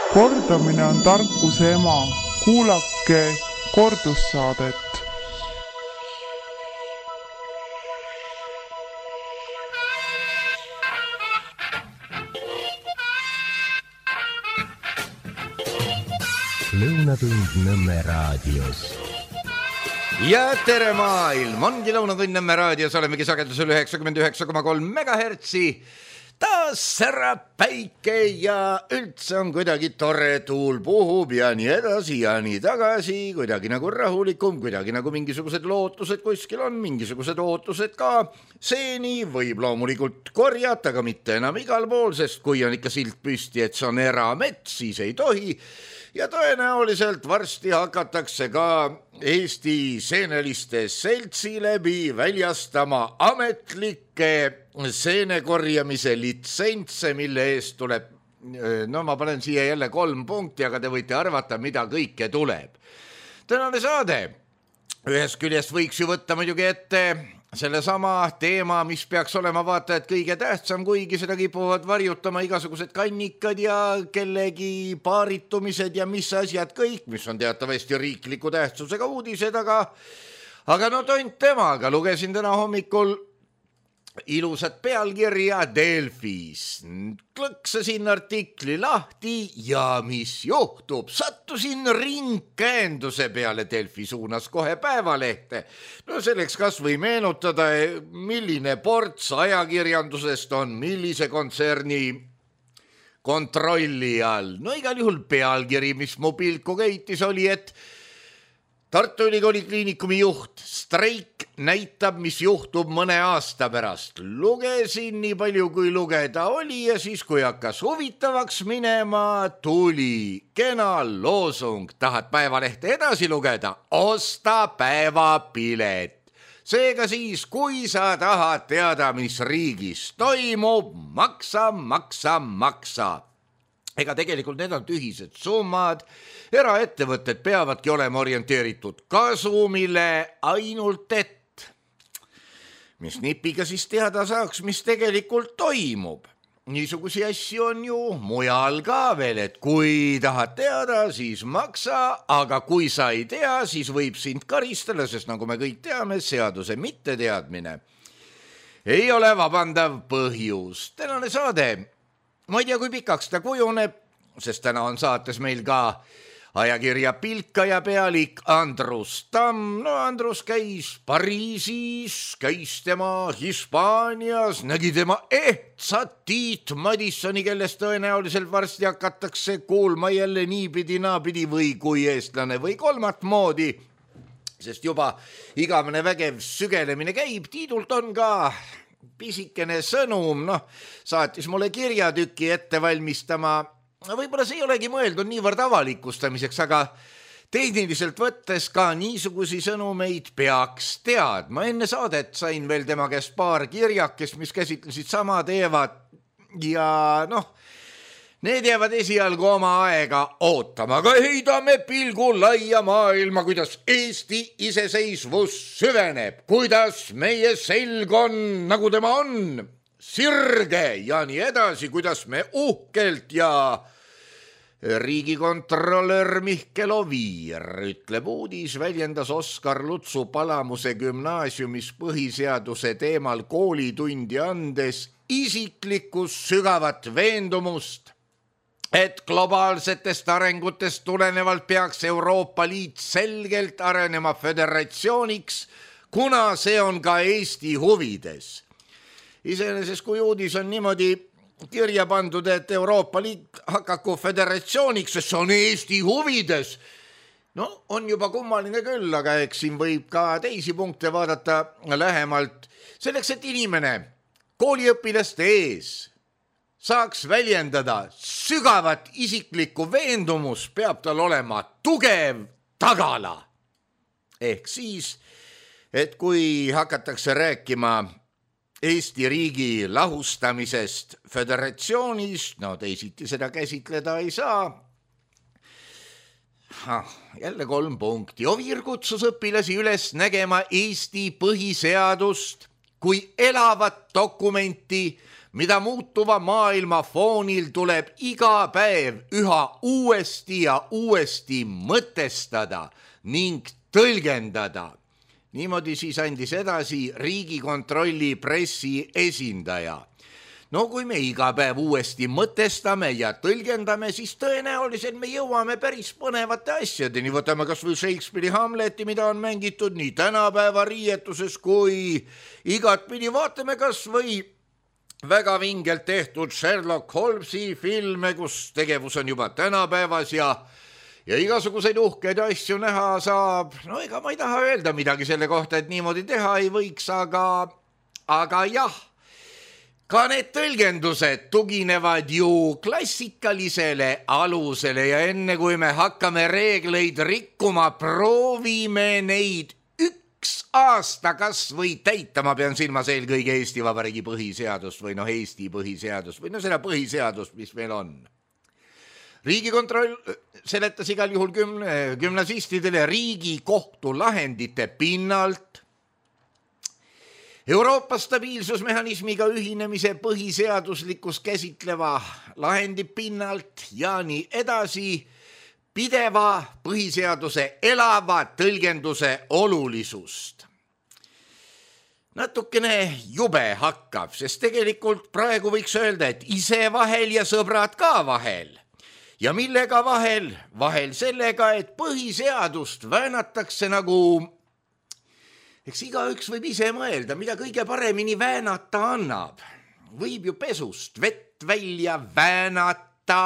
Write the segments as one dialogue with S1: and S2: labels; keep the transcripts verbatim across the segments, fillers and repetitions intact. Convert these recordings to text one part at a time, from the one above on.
S1: Kordamine on tarkuse ema. Kuulake kordussaadet.
S2: Lõunatund Nõmme raadios.
S3: Ja tere maailm, ongi Lõunatund Nõmme raadios, olemegi sagedusel üheksakümmend üheksa koma kolm megahertsi. Taas särab päike ja üldse on kuidagi tore, tuul puhub ja nii edasi ja nii tagasi, kuidagi nagu rahulikum, kuidagi nagu mingisugused lootused kuskil on, mingisugused ootused ka. Seeni võib loomulikult korjata, aga mitte enam igal pool, sest kui on ikka silt püsti, et see on eramets, siis ei tohi. Ja tõenäoliselt varsti hakatakse ka Eesti seeneliste seltsi läbi väljastama ametlikke seenekorjamise litsentse, mille eest tuleb, no ma panen siia jälle kolm punkti, aga te võite arvata, mida kõike tuleb. Tänane saade, ühest küljest võiks ju võtta muidugi ette selle sama teema, mis peaks olema vaata, et kõige tähtsam, kuigi seda kipuvad varjutama igasugused kannikad ja kellegi paaritumised ja mis asjad kõik, mis on teatavasti riikliku tähtsusega uudised, aga, aga no tont temaga. Lugesin täna hommikul ilusat pealkirja Delfis. Klõksasin artikli lahti ja mis juhtub? Sattusin ringkäenduse peale Delfi suunas kohe Päevalehte. No selleks kas või meenutada, milline ports ajakirjandusest on millise kontserni kontrolli all. No igal juhul pealkiri, mis mu pilku keitis, oli, et Tartu Ülikooli kliinikumi juht, streik näitab, mis juhtub mõne aasta pärast. Lugesin nii palju, kui lugeda oli ja siis, kui hakkas huvitavaks minema, tuli kena loosung. Tahad Päevalehte edasi lugeda? Osta päevapilet. Seega siis, kui sa tahad teada, mis riigis toimub, maksa, maksa, maksa. Ega tegelikult need on tühised summad. Eraettevõtted peavadki olema orienteeritud kasumile, ainult et mis nipiga siis teada saaks, mis tegelikult toimub. Niisugusi asju on ju mujal ka veel, et kui tahad teada, siis maksa, aga kui sa ei tea, siis võib sind karistada, sest nagu me kõik teame, seaduse mitteteadmine ei ole vabandav põhjus. Tänane saade, ma ei tea, kui pikaks ta kujuneb, sest täna on saates meil ka ajakirja Pilkaja pealik Andrus Tamm. No Andrus käis Pariisis, käis tema Hispaanias, nägi tema ehtsat Tiit Madissoni, kellest tõenäoliselt varsti hakatakse kuulma jälle niipidi, naapidi või kui eestlane või kolmat moodi, sest juba igavene vägev sügelemine käib. Tiidult on ka pisikene sõnum, noh, saatis mulle kirjatüki ette valmistama. Võib-olla see ei olegi mõeldud niivõrd avalikustamiseks, aga tehniliselt võttes ka niisugusi sõnumeid peaks teadma. Enne saadet sain veel tema käest paar kirjakest, mis käsitlesid sama teevad ja noh, need jäävad esialgu oma aega ootama, aga heidame pilgu laia maailma, kuidas Eesti iseseisvus süveneb, kuidas meie selg on, nagu tema on, sirge ja nii edasi, kuidas me uhkelt ja riigikontrolör Mihkel Oviir ütleb uudis, väljendas Oskar Lutsu Palamuse gümnaasiumis põhiseaduse teemal koolitundi andes isiklikus sügavat veendumust, et globaalsetest arengutest tulenevalt peaks Euroopa Liit selgelt arenema föderatsiooniks, kuna see on ka Eesti huvides. Iseenesest kui uudis on niimoodi kirja pandud, et Euroopa Liit hakaku föderatsiooniks, sest see on Eesti huvides. No on juba kummaline küll, aga eks siin võib ka teisi punkte vaadata lähemalt. Selleks, et inimene kooliõpilaste ees saaks väljendada sügavat isiklikku veendumus, peab tal olema tugev tagala. Ehk siis, et kui hakatakse rääkima Eesti riigi lahustamisest föderatsioonist, no teisiti seda käsitleda ei saa. Ah, jälle kolm punkti. Oviir kutsus õpilasi üles nägema Eesti põhiseadust kui elavat dokumenti, mida muutuva maailma foonil tuleb iga päev üha uuesti ja uuesti mõtestada ning tõlgendada. Niimoodi siis andis edasi Riigikontrolli pressi esindaja. No kui me iga päev uuesti mõtestame ja tõlgendame, siis tõenäoliselt me jõuame päris põnevate asjadeni. Võtame kas või Shakespeare'i Hamleti, mida on mängitud nii tänapäeva riietuses kui igatpidi. Vaatame kas või väga vingelt tehtud Sherlock Holmesi filme, kus tegevus on juba tänapäevas ja ja igasuguseid uhkeid asju näha saab. No ega ma ei taha öelda midagi selle kohta, et niimoodi teha ei võiks, aga, aga jah, ka need tõlgendused tuginevad ju klassikalisele alusele ja enne kui me hakkame reegleid rikkuma, proovime neid üks aasta kas või täita. Ma pean silmas eelkõige Eesti Vabariigi põhiseadust või noh Eesti põhiseadust või no seda põhiseadust, mis meil on. Riigikontroll seletas igal juhul kümne, gümnasistidele Riigikohtu lahendite pinnalt, Euroopa stabiilsusmehhanismiga ühinemise põhiseaduslikkus käsitleva lahendi pinnalt ja nii edasi, pideva põhiseaduse elava tõlgenduse olulisust. Natukene jube hakkab, sest tegelikult praegu võiks öelda, et ise vahel ja sõbrad ka vahel. Ja millega vahel? Vahel sellega, et põhiseadust väänatakse nagu, eks igaüks võib ise mõelda, mida kõige paremini väänata annab. Võib ju pesust vett välja väänata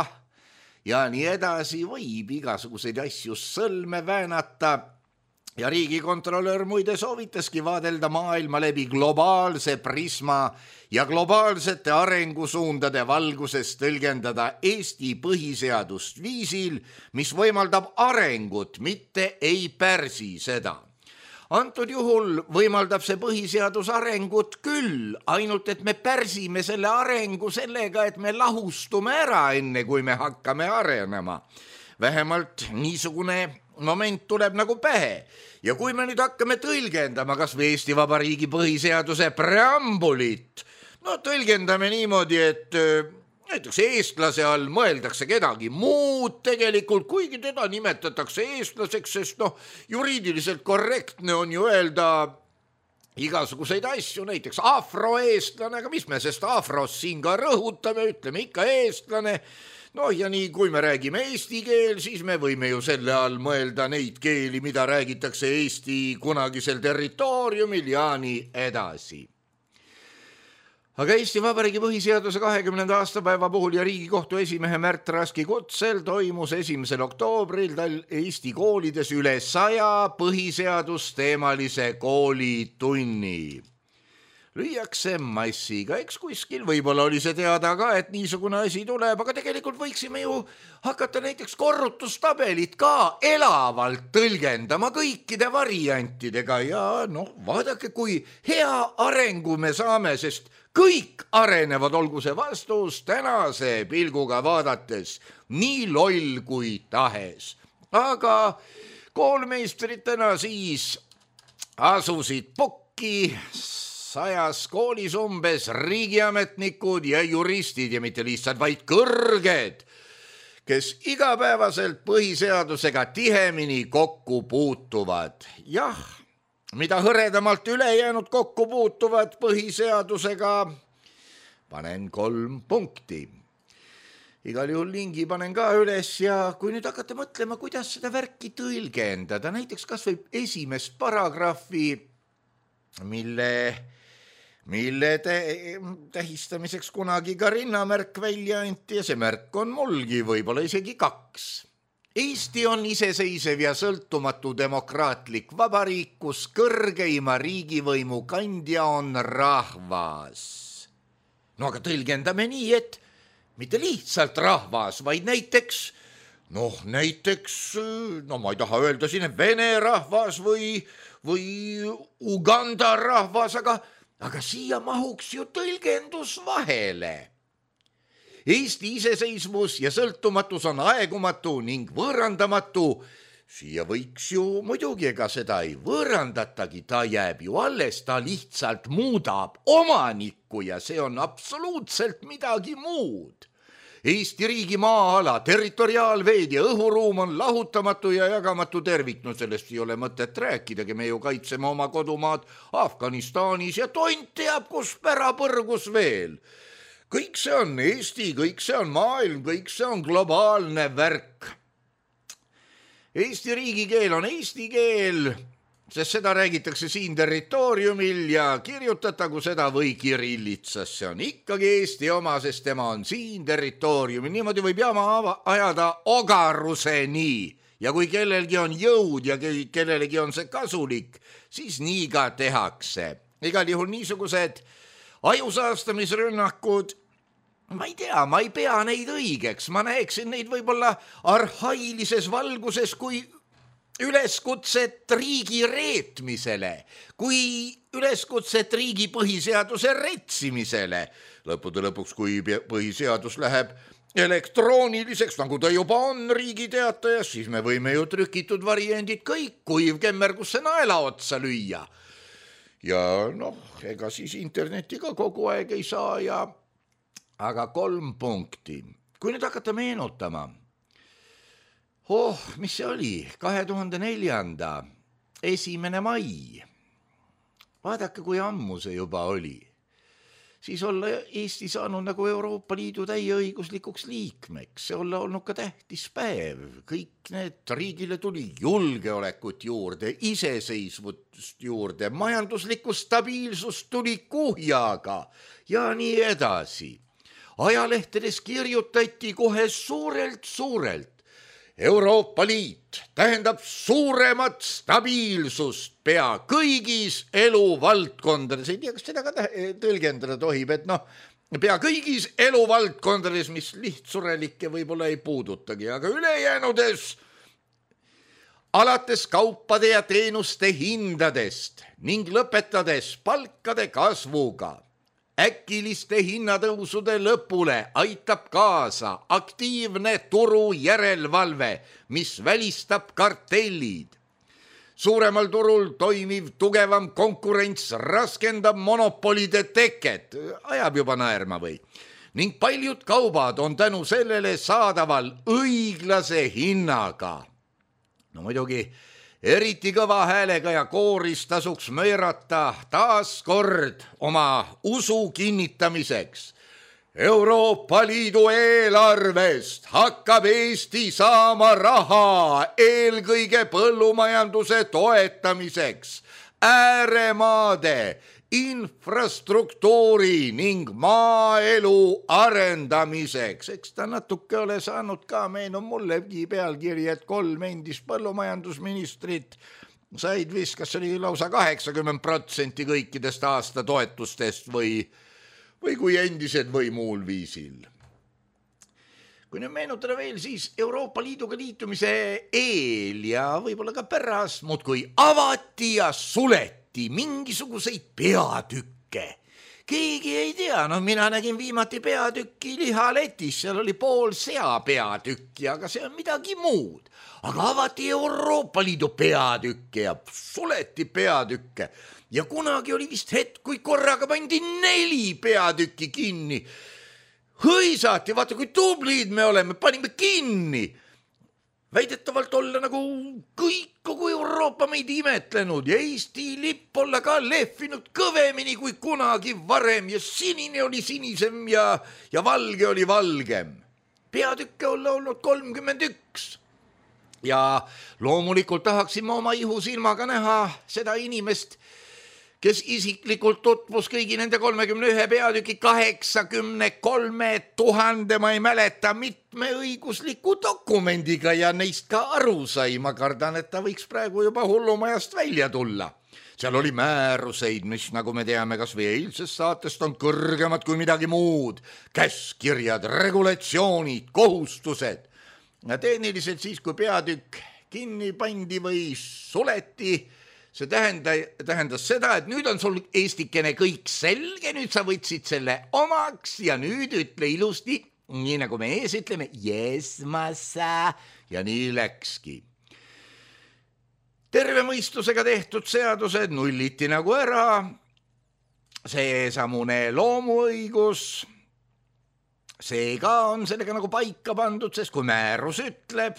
S3: ja nii edasi, võib igasuguseid asju sõlme väänata. Ja riigikontrolör muide soovitaski vaadelda maailma läbi globaalse prisma ja globaalsete arengusuundade valguses tõlgendada Eesti põhiseadust viisil, mis võimaldab arengut, mitte ei pärsi seda. Antud juhul võimaldab see põhiseadus arengut küll, ainult et me pärsime selle arengu sellega, et me lahustume ära enne, kui me hakkame arenema. Vähemalt niisugune moment tuleb nagu pähe. Ja kui me nüüd hakkame tõlgendama kas või Eesti Vabariigi põhiseaduse preambulit, no tõlgendame niimoodi, et näiteks eestlase all mõeldakse kedagi muud tegelikult, kuigi teda nimetatakse eestlaseks, sest noh, juriidiliselt korrektne on ju öelda igasuguseid asju, näiteks afroeestlane, aga mis me sest afros siin ka rõhutame, ütleme ikka eestlane. No ja nii, kui me räägime eesti keel, siis me võime ju selle all mõelda neid keeli, mida räägitakse Eesti kunagisel territooriumil ja nii edasi. Aga Eesti Vabariigi põhiseaduse kahekümnenda aastapäeva puhul ja Riigikohtu esimehe Märt Raski kutsel toimus esimesel oktoobril tal Eesti koolides üle saja põhiseadusteemalise koolitunni. Lüüakse massiga, eks kuskil, võib-olla oli see teada ka, et niisugune asi tuleb, aga tegelikult võiksime ju hakata näiteks korrutustabelit ka elavalt tõlgendama kõikide variantidega ja noh, vaadake, kui hea arengu me saame, sest kõik arenevad, olgu see vastus tänase pilguga vaadates nii loll kui tahes. Aga koolmeistritena siis asusid pukki sajas koolis umbes riigiametnikud ja juristid ja mitte lihtsalt vaid kõrged, kes igapäevaselt põhiseadusega tihemini kokku puutuvad. Jah, mida hõredamalt ülejäänud kokku puutuvad põhiseadusega, panen kolm punkti. Igal juhul lingi panen ka üles ja kui nüüd hakata mõtlema, kuidas seda värki tõlgendada, näiteks kas või esimest paragrahvi, mille... mille te- tähistamiseks kunagi ka rinnamärk välja anti ja see märk on mulgi võib-olla isegi kaks. Eesti on iseseisev ja sõltumatu demokraatlik vabariik, kus kõrgeima riigivõimu kandja on rahvas. No aga tõlgendame nii, et mitte lihtsalt rahvas, vaid näiteks, noh näiteks, no ma ei taha öelda siin Vene rahvas või, või Uganda rahvas, aga Aga siia mahuks ju tõlgendus vahele. Eesti iseseisvus ja sõltumatus on aegumatu ning võõrandamatu siia võiks ju muidugi, ega seda ei võõrandatagi, ta jääb ju alles, ta lihtsalt muudab omanikku ja see on absoluutselt midagi muud. Eesti riigi maa-ala, territoriaalveed ja õhuruum on lahutamatu ja jagamatu tervik, no sellest ei ole mõtet rääkidagi, me ju kaitseme oma kodumaad Afganistanis ja tont teab, kus pärapõrgus veel. Kõik see on Eesti, kõik see on maailm, kõik see on globaalne värk. Eesti riigikeel on eesti keel, sest seda räägitakse siin territooriumil ja kirjutatagu seda või kirillitsas. See on ikkagi Eesti oma, sest tema on siin territooriumil. Niimoodi võib jama ajada ogaruseni ja kui kellelgi on jõud ja kellelegi on see kasulik, siis nii ka tehakse. Igal juhul niisugused ajusaastamisrünnakud, ma ei tea, ma ei pea neid õigeks, ma näeksin neid võib-olla arhailises valguses kui üleskutset riigi reetmisele, kui üleskutset riigi põhiseaduse retsimisele. Lõppude lõpuks, kui põhiseadus läheb elektrooniliseks, nagu ta juba on riigi teatajas, siis me võime ju trükitud variandid kõik kuivkemmergusse naela otsa lüüa. Ja noh, ega siis interneti ka kogu aeg ei saa ja aga kolm punkti. Kui nüüd hakata meenutama, oh, mis see oli, kahe tuhande neljanda esimene mai. Vaadake, kui ammu see juba oli. Siis olla Eesti saanud nagu Euroopa Liidu täieõiguslikuks liikmeks. See olla olnud ka tähtis päev. Kõik need riigile tuli julgeolekut juurde, iseseisvust juurde, majanduslikku stabiilsust tuli kuhjaga ja nii edasi. Ajalehtedes kirjutati kohe suurelt-suurelt. Euroopa Liit tähendab suuremat stabiilsust pea kõigis eluvaldkondades. Ei tea, kas seda ka tõlgendada tohib, et noh, pea kõigis eluvaldkondades, mis lihtsurelikke võib-olla ei puudutagi, aga ülejäänudes alates kaupade ja teenuste hindadest ning lõpetades palkade kasvuga. Äkiliste hinnatõusude lõpule aitab kaasa aktiivne turu järelevalve, mis välistab kartellid. Suuremal turul toimiv tugevam konkurents raskendab monopolide teket, ajab juba naerma või, ning paljud kaubad on tänu sellele saadaval õiglase hinnaga. No muidugi, eriti kõva häälega ja kooris tasuks möörata taas kord oma usu kinnitamiseks. Euroopa Liidu eelarvest hakkab Eesti saama raha eelkõige põllumajanduse toetamiseks, ääremaade, infrastruktuuri ning maaelu arendamiseks. Eks ta natuke ole saanud ka, meenub mullegi pealkiri, et kolm endist põllumajandusministrit said vist, kas oli lausa kaheksakümmend protsenti kõikidest aasta toetustest või, või kui endised või muul viisil. Kui nüüd meenutada veel, siis Euroopa Liiduga liitumise eel ja võib-olla ka pärast muudkui avati ja suleti mingisuguseid peatükke. Keegi ei tea, no mina nägin viimati peatükki lihaletis, seal oli pool sea peatükki, aga see on midagi muud. Aga avati Euroopa Liidu peatükke ja suleti peatükke. Ja kunagi oli vist hetk, kui korraga pandi neli peatükki kinni. Hõisati, vaata kui tublid me oleme, panime kinni. Väidetavalt olla nagu kõik kogu Euroopa meid imetlenud ja Eesti lipp olla ka lehvinud kõvemini kui kunagi varem ja sinine oli sinisem ja, ja valge oli valgem. Peatükke olla olnud kolmkümmend üks. Ja loomulikult tahaksime oma ihusilmaga näha seda inimest, kes isiklikult tutvus kõigi nende kolmekümne ühe peatüki kaheksakümne kolme tuhande, ma ei mäleta, mitme õigusliku dokumendiga ja neist ka aru sai. Ma kardan, et ta võiks praegu juba hullumajast välja tulla. Seal oli määruseid, mis nagu me teame, kas või eilsest saatest on kõrgemad kui midagi muud. Käskirjad, regulatsioonid, kohustused. Ja tehniliselt siis, kui peatükk kinni pandi või suleti, see tähenda, tähendas seda, et nüüd on sul eestikene kõik selge, nüüd sa võtsid selle omaks ja nüüd ütle ilusti, nii nagu me ees ütleme, yes, massa, ja nii läkski. terve mõistusega tehtud seadused nulliti nagu ära, see samune loomuõigus, see ka on sellega nagu paika pandud, sest kui määrus ütleb,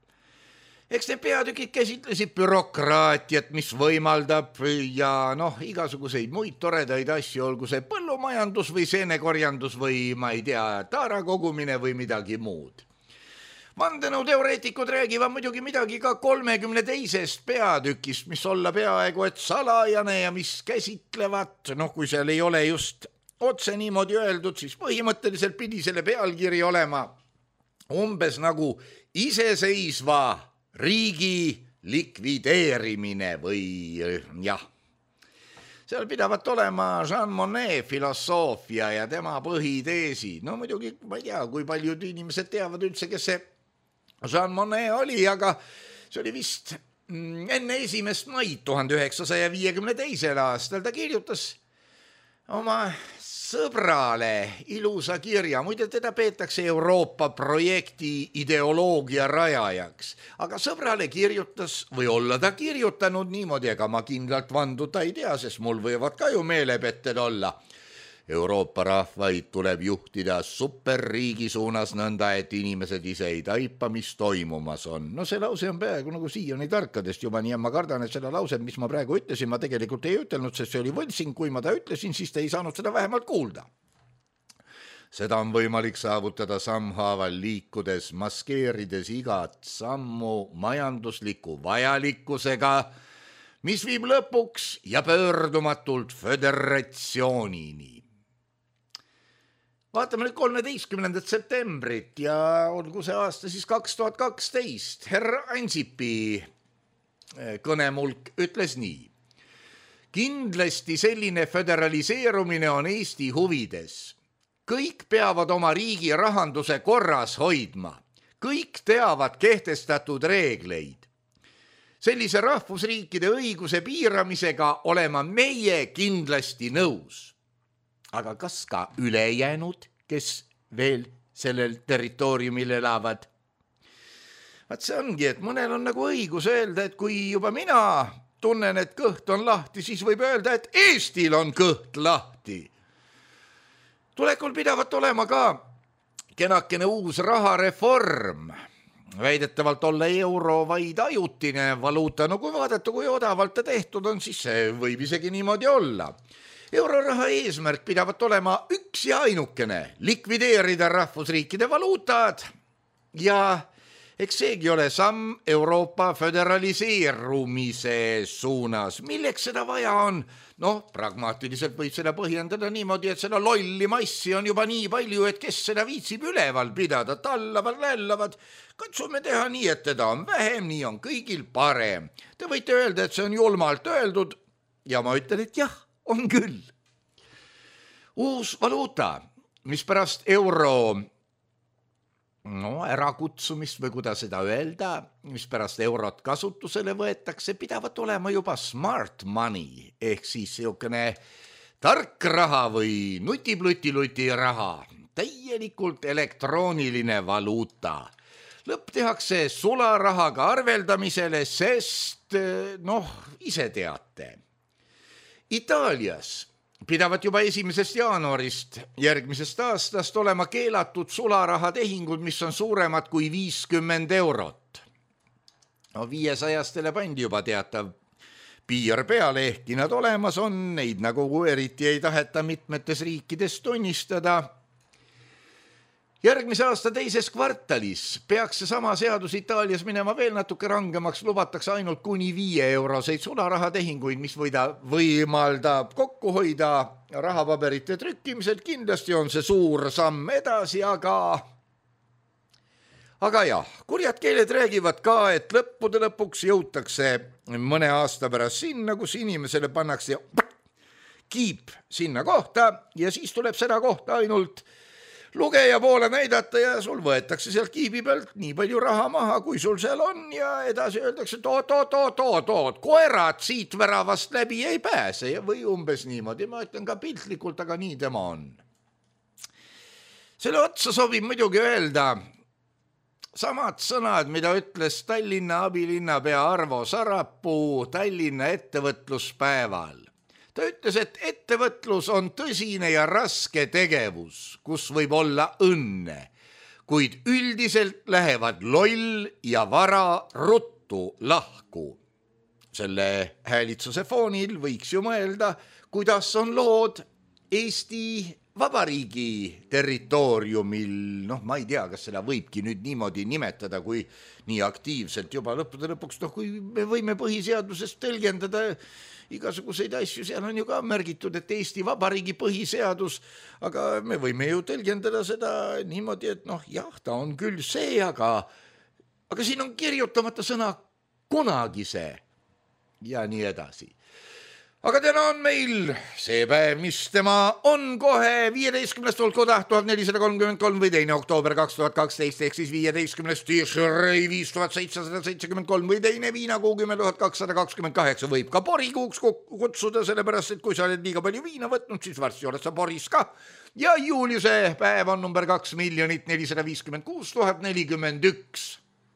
S3: eks need peatükid käsitlesid bürokraatiat, mis võimaldab ja noh, igasuguseid muid toredaid asju, olgu see põllumajandus või seenekorjandus või ma ei tea, taara kogumine või midagi muud. Vandenõuteoreetikud räägivad muidugi midagi ka kolmekümne teisest peatükist, mis olla peaaegu et salajane ja mis käsitlevad, noh kui seal ei ole just otse niimoodi öeldud, siis põhimõtteliselt pidi selle pealkiri olema umbes nagu iseseisva riigi likvideerimine või jah. Seal pidavat olema Jean Monnet filosoofia ja tema põhiteesi. No muidugi ma ei tea, kui paljud inimesed teavad üldse, kes see Jean Monnet oli, aga see oli vist enne esimest maid tuhande üheksasaja viiekümne teisel aastal. Ta kirjutas oma sõbrale ilusa kirja, muide teda peetakse Euroopa projekti ideoloogia rajajaks, aga sõbrale kirjutas või olla ta kirjutanud niimoodi, ega ma kindlalt vanduda ei tea, sest mul võivad ka ju meelepetted olla. Euroopa rahvaid tuleb juhtida superriigi suunas nõnda, et inimesed ise ei taipa, mis toimumas on. No see lause on peaaegu nagu siiani tarkadest juba, nii ja ma kardan, et seda lauset, mis ma praegu ütlesin, ma tegelikult ei ütelnud, sest see oli võltsing, kui ma ta ütlesin, siis te ei saanud seda vähemalt kuulda. Seda on võimalik saavutada sammhaaval liikudes, maskeerides igat sammu majandusliku vajalikkusega, mis viib lõpuks ja pöördumatult föderatsioonini. Vaatame nüüd kolmeteistkümnendat septembrit ja olgu see aasta siis kaks tuhat kaksteist. Herr Ansipi kõnemulk ütles nii. Kindlasti selline föderaliseerumine on Eesti huvides. Kõik peavad oma riigi rahanduse korras hoidma. Kõik teavad kehtestatud reegleid. Sellise rahvusriikide õiguse piiramisega olema meie kindlasti nõus. Aga kas ka ülejäänud, kes veel sellel territooriumil elavad? Vaat see ongi, et mõnel on nagu õigus öelda, et kui juba mina tunnen, et kõht on lahti, siis võib öelda, et Eestil on kõht lahti. Tulekul pidavat olema ka kenakene uus rahareform. Väidetavalt olla euro vaid ajutine valuuta, no kui vaadata, kui odavalt ta tehtud on, siis see võib isegi niimoodi olla. Euroraha eesmärk pidavat olema üks ja ainukene, likvideerida rahvusriikide valuutad ja eks seegi ole samm Euroopa föderaliseerumise suunas. Milleks seda vaja on? Noh, pragmaatiliselt võib seda põhjendada niimoodi, et seda lolli massi on juba nii palju, et kes seda viitsib üleval pidada, tallavad, lällavad. Katsume teha nii, et teda on vähem, nii on kõigil parem. Te võite öelda, et see on julmalt öeldud ja ma ütlen, et jah, on küll. Uus valuuta, mis pärast euro no, ärakutsumist või kuidas seda öelda, mis pärast eurot kasutusele võetakse, pidavat olema juba smart money ehk siis siukene tark raha või nutipluti-luti raha, täielikult elektrooniline valuuta. Lõpp tehakse sularahaga arveldamisele, sest noh, ise teate. Itaalias pidavat juba esimesest jaanuarist järgmisest aastast olema keelatud sularahatehingud, mis on suuremad kui viiskümmend eurot. No viiesajastele pandi juba teatav piir peale, ehkki nad olemas on, neid nagu eriti ei taheta mitmetes riikides tunnistada. Järgmise aasta teises kvartalis peaks see sama seadus Itaalias minema veel natuke rangemaks, lubatakse ainult kuni viie euroseid sularahatehinguid, mis võida, võimaldab kokku hoida rahapaberite trükkimisel. Kindlasti on see suur samm edasi, aga aga jah, kurjad keeled räägivad ka, et lõppude lõpuks jõutakse mõne aasta pärast sinna, kus inimesele pannakse kiip sinna kohta ja siis tuleb seda kohta ainult lugeja poole näidata ja sul võetakse sealt kiibi pealt nii palju raha maha, kui sul seal on ja edasi öeldakse, et oot, oot, oot, oot, oot, koerad siit väravast läbi ei pääse või umbes niimoodi. Ma ütlen ka piltlikult, aga nii tema on. Selle otsa sobib muidugi öelda, samad sõnad, mida ütles Tallinna abilinnapea Arvo Sarapuu Tallinna ettevõtluspäeval. Ta ütles, et ettevõtlus on tõsine ja raske tegevus, kus võib olla õnne, kuid üldiselt lähevad loll ja vara ruttu lahku. Selle häälitsuse foonil võiks ju mõelda, kuidas on lood Eesti Vabariigi territooriumil, noh, ma ei tea, kas seda võibki nüüd niimoodi nimetada, kui nii aktiivselt juba lõppude lõpuks, noh, kui me võime põhiseadusest tõlgendada igasuguseid asju, seal on ju ka märgitud, et Eesti Vabariigi põhiseadus, aga me võime ju tõlgendada seda niimoodi, et noh, jah, ta on küll see, aga, aga siin on kirjutamata sõna kunagise ja nii edasi. Aga täna on meil see päev, mis tema on kohe viieteistkümnest tuhat nelisada kolmkümmend kolm või teine oktoober kaks tuhat kaksteist ehk siis viieteistkümnest Tishrei viis tuhat seitsesada seitsekümmend kolm või teine viinakuu kümme tuhat kakssada kakskümmend kaheksa võib ka porikuuks kutsuda, sellepärast et kui sa oled liiga palju viina võtnud, siis varsti oled sa poris ka. Ja juuliuse päev on number kaks miljonit nelisada viiskümmend kuus tuhat nelikümmend üks.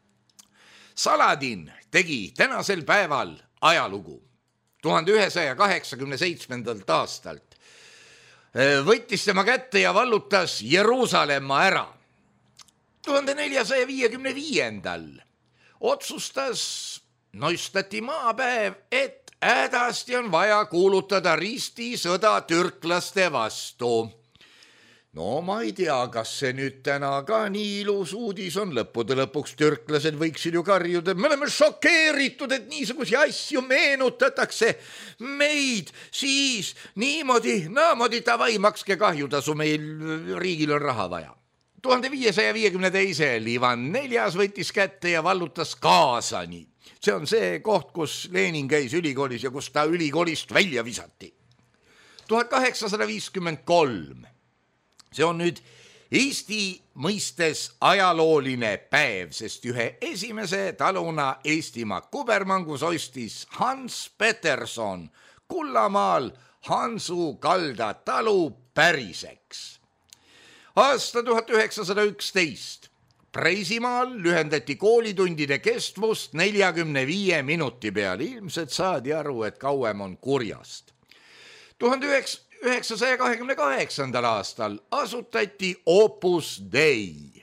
S3: Saladin tegi tänasel päeval ajalugu. tuhande ühesaja kaheksakümne seitsmendalt aastalt võttis tema kätte ja vallutas Jeruusalemma ära. tuhande neljasaja viiekümne viiendal otsustas Neustati maapäev, et hädasti on vaja kuulutada ristisõda türklaste vastu. No ma ei tea, kas see nüüd täna ka nii ilus uudis on, lõppude lõpuks türklased võiksid ju karjuda, me oleme šokeeritud, et niisugusi asju meenutatakse meid, siis niimoodi, naamoodi tavai, makske kahjutasu, meil riigil on raha vaja. tuhande viiesaja viiekümne teisel Ivan neljas võttis kätte ja vallutas Kaasani. See on see koht, kus Lenin käis ülikoolis ja kus ta ülikoolist välja visati. tuhat kaheksasada viiskümmend kolm See on nüüd Eesti mõistes ajalooline päev, sest ühe esimese taluna Eestimaa kubermangus ostis Hans Peterson Kullamaal Hansu kalda talu päriseks. Aasta tuhat üheksasada üksteist Preisimaal lühendati koolitundide kestvust neljakümne viie minuti peale. Ilmselt saadi aru, et kauem on kurjast. tuhande üheksasaja kahekümne kaheksandal aastal asutati Opus Dei.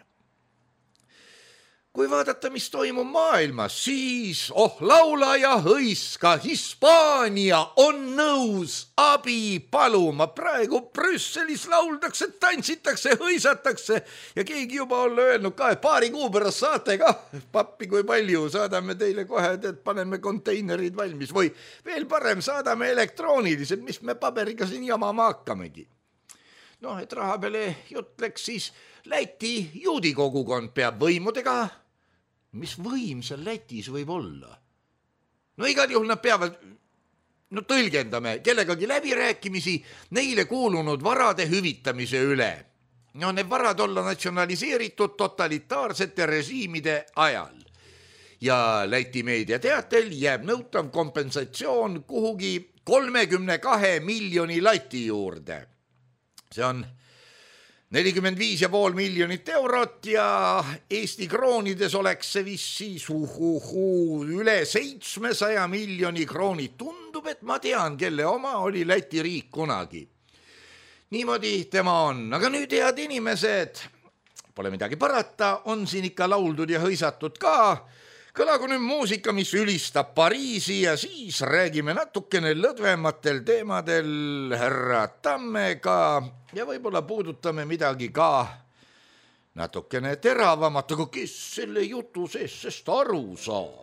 S3: Kui vaadata, mis toimub maailmas, siis oh laula ja hõiska, Hispaania on nõus abi paluma. Praegu Brüsselis lauldakse, tantsitakse, hõisatakse ja keegi juba olla öelnud ka, et paari kuu pärast saate ka pappi kui palju, saadame teile kohe, et paneme konteinerid valmis või veel parem, saadame elektrooniliselt, mis me paberiga siin jamama hakkamegi. Noh, et raha peale jutt läks, siis Läti juudi kogukond peab võimudega. Mis võim seal Lätis võib olla? No igal juhul nad peavad, no tõlgendame, kellegagi läbirääkimisi neile kuulunud varade hüvitamise üle. No need varad olla natsionaliseeritud totalitaarsete režiimide ajal. Ja Läti meediateatel jääb nõutav kompensatsioon kuhugi kolmekümne kahe miljoni lati juurde. See on nelikümmend viis ja pool miljonit eurot ja Eesti kroonides oleks see vist siis uhuhu, üle seitsmesaja miljoni krooni. Tundub, et ma tean, kelle oma oli Läti riik kunagi. Niimoodi tema on. Aga nüüd head inimesed, pole midagi parata, on siin ikka lauldud ja hõisatud ka. Kõlagu nüüd muusika, mis ülistab Pariisi ja siis räägime natukene lõdvematel teemadel härra Tammega ja võib-olla puudutame midagi ka natukene teravamat, aga kes selle jutu sees sest aru saab?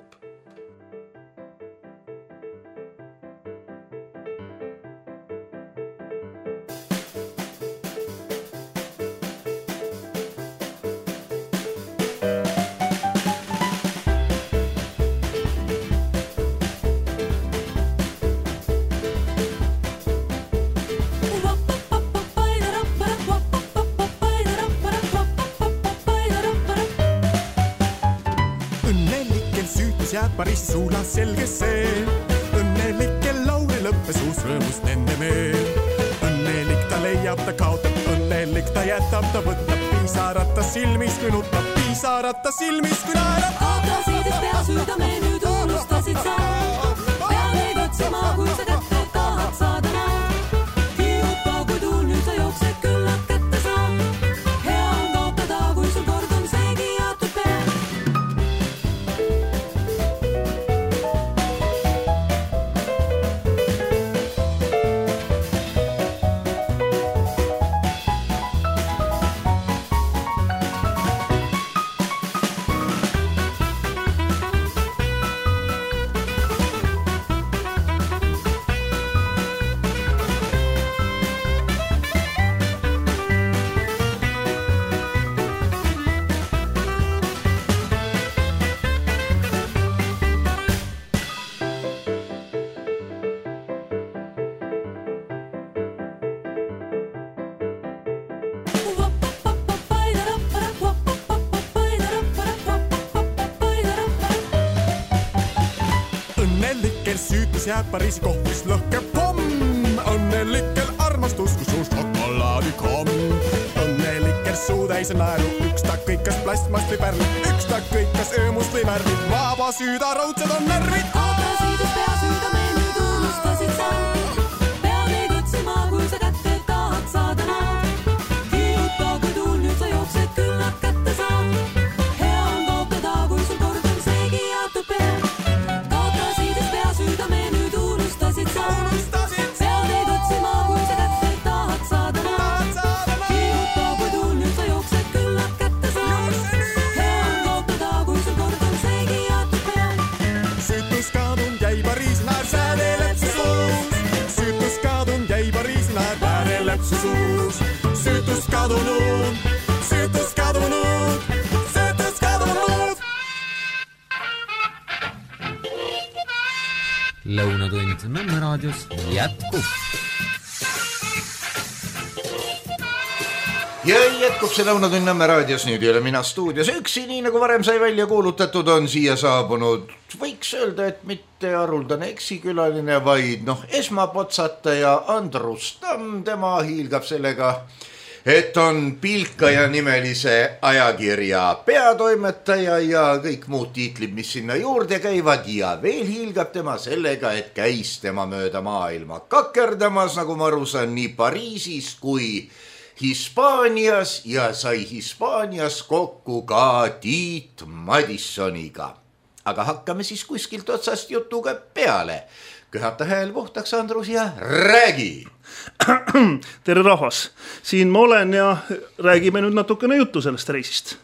S4: Pariisi suulas selge see, õnnelikel lauli lõppes uus rõõmust nende meel. Õnnelik ta leiab, ta kaotab, õnnelik ta jätab, ta võtab piisarata silmis, kui nutab piis. pisarata silmis, kui naerab.
S5: Kaotasid pea südame, nüüd unustasid sa. Pea neid otsima, kui sa kätte tahad saada näed. Kiuta, kui tuul nüüd sa jooksed, küllap kätte saad. Hea on kaotada, kui sul kord on seegi jaotud pea.
S4: Õnnelikel süütus jääb Pariisi kohvis lõhke pomm. Õnnelikel armastus, kui suust šokolaadikomm. Õnnelikel suutäis on naeru, üks ta kõikas plastmast või pärmi, üks ta kõikas öömust või värvi. Vaba süüda raudsed on närvid.
S5: Kaotasid pea südame, nüüd unustasid sa. Pea neid otsima, kui sa kätte tahad saada näed. Kiuta, kui tuul nüüd sa jooksed, küllap kätte saad. Hea on kaotada, kui sul kord on seegi jaotud pea. Kaotasid pea südame, nüüd unustasid sa. Pea neid otsima, kui sa kätte tahad saada näed. Kiuta, kui tuul nüüd sa jooksed, küllap kätte saad. Hea on kaotada, kui sul kord on seegi jaotud pea.
S4: Süütus kaadun jäi Pariisi naer sääne lepsi suus. Süütus kaadun jäi Pariisi naer sääne lepsi suus. Süütus kadunud, süütus kadunud, süütus kadunud.
S2: Lõunatund Nõmme raadios jätkub.
S3: Ja jätkub see Lõunatund Nõmme raadios, nüüd ei ole mina stuudios üksi, nii nagu varem sai välja kuulutatud, on siia saabunud, võiks öelda, et mitte haruldane eksikülaline, vaid noh, esmapotsataja Andrus Tamm, tema hiilgab sellega, et on Pilkaja nimelise ajakirja peatoimetaja ja kõik muud tiitlid, mis sinna juurde käivad, ja veel hiilgab tema sellega, et käis tema mööda maailma kakerdamas, nagu ma aru saan, nii Pariisis kui Hispaanias ja sai Hispaanias kokku ka Tiit Madissoniga. Aga hakkame siis kuskilt otsast jutuga peale. Köhata hääl puhtaks, Andrus, ja räägi!
S6: Tere rahvas, siin ma olen ja räägime nüüd natukene juttu sellest reisist.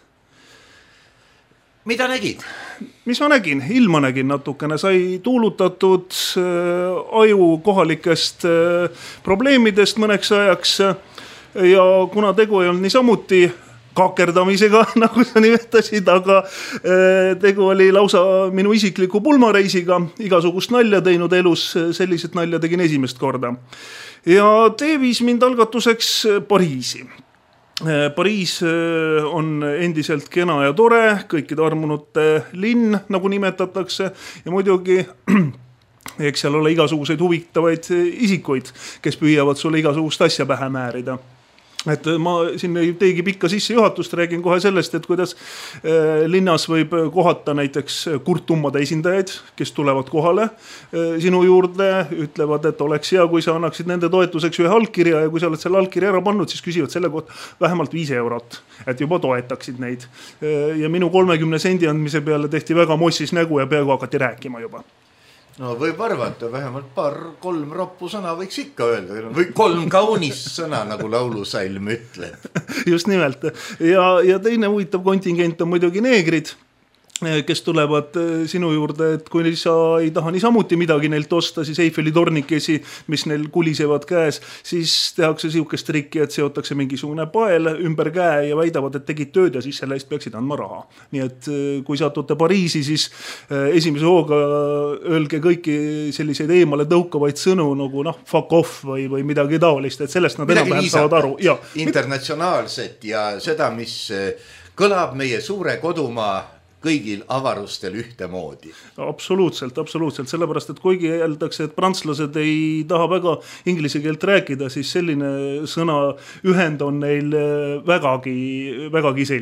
S3: Mida nägid?
S6: Mis ma nägin? Ilma nägin natukene, sai tuulutatud äh, aju kohalikest äh, probleemidest mõneks ajaks ja kuna tegu ei olnud niisamuti kakerdamisega, nagu sa nimetasid, aga äh, tegu oli lausa minu isikliku pulmareisiga, igasugust nalja teinud elus, sellised nalja tegin esimest korda. Ja tee viis mind algatuseks Pariisi. Pariis on endiselt kena ja tore, kõikide armunute linn, nagu nimetatakse, ja muidugi eks seal ole igasuguseid huvitavaid isikuid, kes püüavad sulle igasugust asja pähe määrida. Et ma siin ei teegi pikka sisse juhatust, räägin kohe sellest, et kuidas linnas võib kohata näiteks kurtummade esindajaid, kes tulevad kohale sinu juurde, ütlevad, et oleks hea, kui sa annaksid nende toetuseks ühe allkirja ja kui sa oled selle allkirja ära pannud, siis küsivad selle kohta vähemalt viis eurot, et juba toetaksid neid. Ja minu kolmekümne sendi andmise peale tehti väga mossis nägu ja peaaegu hakati rääkima juba.
S3: No võib arvata, vähemalt paar, kolm roppu sõna võiks ikka öelda, või kolm kaunist sõna, nagu laulusalm ütleb.
S6: Just nimelt. Ja, ja teine huvitav kontingent on muidugi neegrid, kes tulevad sinu juurde, et kui sa ei taha niisamuti midagi neilt osta, siis Eiffeli tornikesi, mis neil kulisevad käes, siis tehakse siukest trikki, et seotakse mingisugune pael ümber käe ja väidavad, et tegid tööd ja siis selle eest peaksid andma raha. Nii et kui saatute Pariisi, siis esimese hooga öelge kõiki selliseid eemale tõukavaid sõnu nagu noh, fuck off või, või midagi taolist, et sellest nad enam vähem saavad aru. Ja.
S3: Internatsionaalset ja seda, mis kõlab meie suure kodumaa kõigil avarustel ühtemoodi.
S6: Absoluutselt, absoluutselt. Sellepärast, et kuigi jäeldakse, et prantslased ei taha väga inglise keelt rääkida, siis selline sõna ühend on neil vägagi, vägagi selge.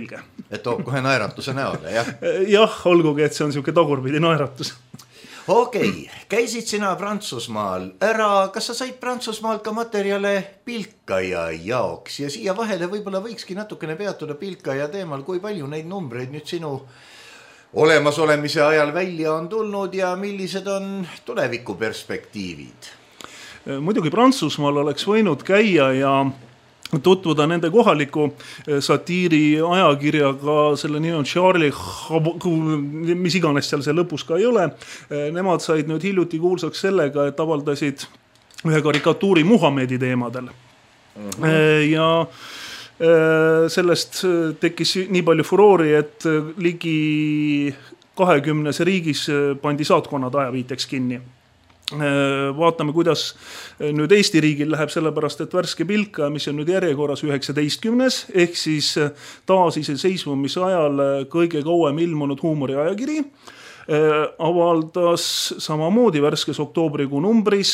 S3: et toob kohe naeratuse näole, jah?
S6: Jah, olgugi, et see on siuke tagurpidi naeratus.
S3: Okei, okay. Käisid sina Prantsusmaal ära, kas sa said Prantsusmaalt ka materjale pilkaja jaoks ja siia vahele võib-olla võikski natukene peatuda pilkaja teemal, kui palju neid numbreid nüüd sinu olemasolemise ajal välja on tulnud ja millised on tulevikuperspektiivid?
S6: Muidugi Prantsusmaal oleks võinud käia ja tutvuda nende kohaliku satiiri ajakirjaga, selle nii on Charlie, mis iganes seal see lõpus ka ei ole. Nemad said nüüd hiljuti kuulsaks sellega, et avaldasid ühe karikatuuri Muhamedi teemadel. Uh-huh. Ja sellest tekkis nii palju furoori, et ligi kahekümnes riigis pandi saatkonnad ajaviiteks kinni. Vaatame, kuidas nüüd Eesti riigil läheb, sellepärast, et värske pilka, mis on nüüd järjekorras üheksateistkümnes, ehk siis taasiseseisvumise ajal kõige kauem ilmunud huumoriajakiri, avaldas samamoodi värskes oktoobrikuu numbris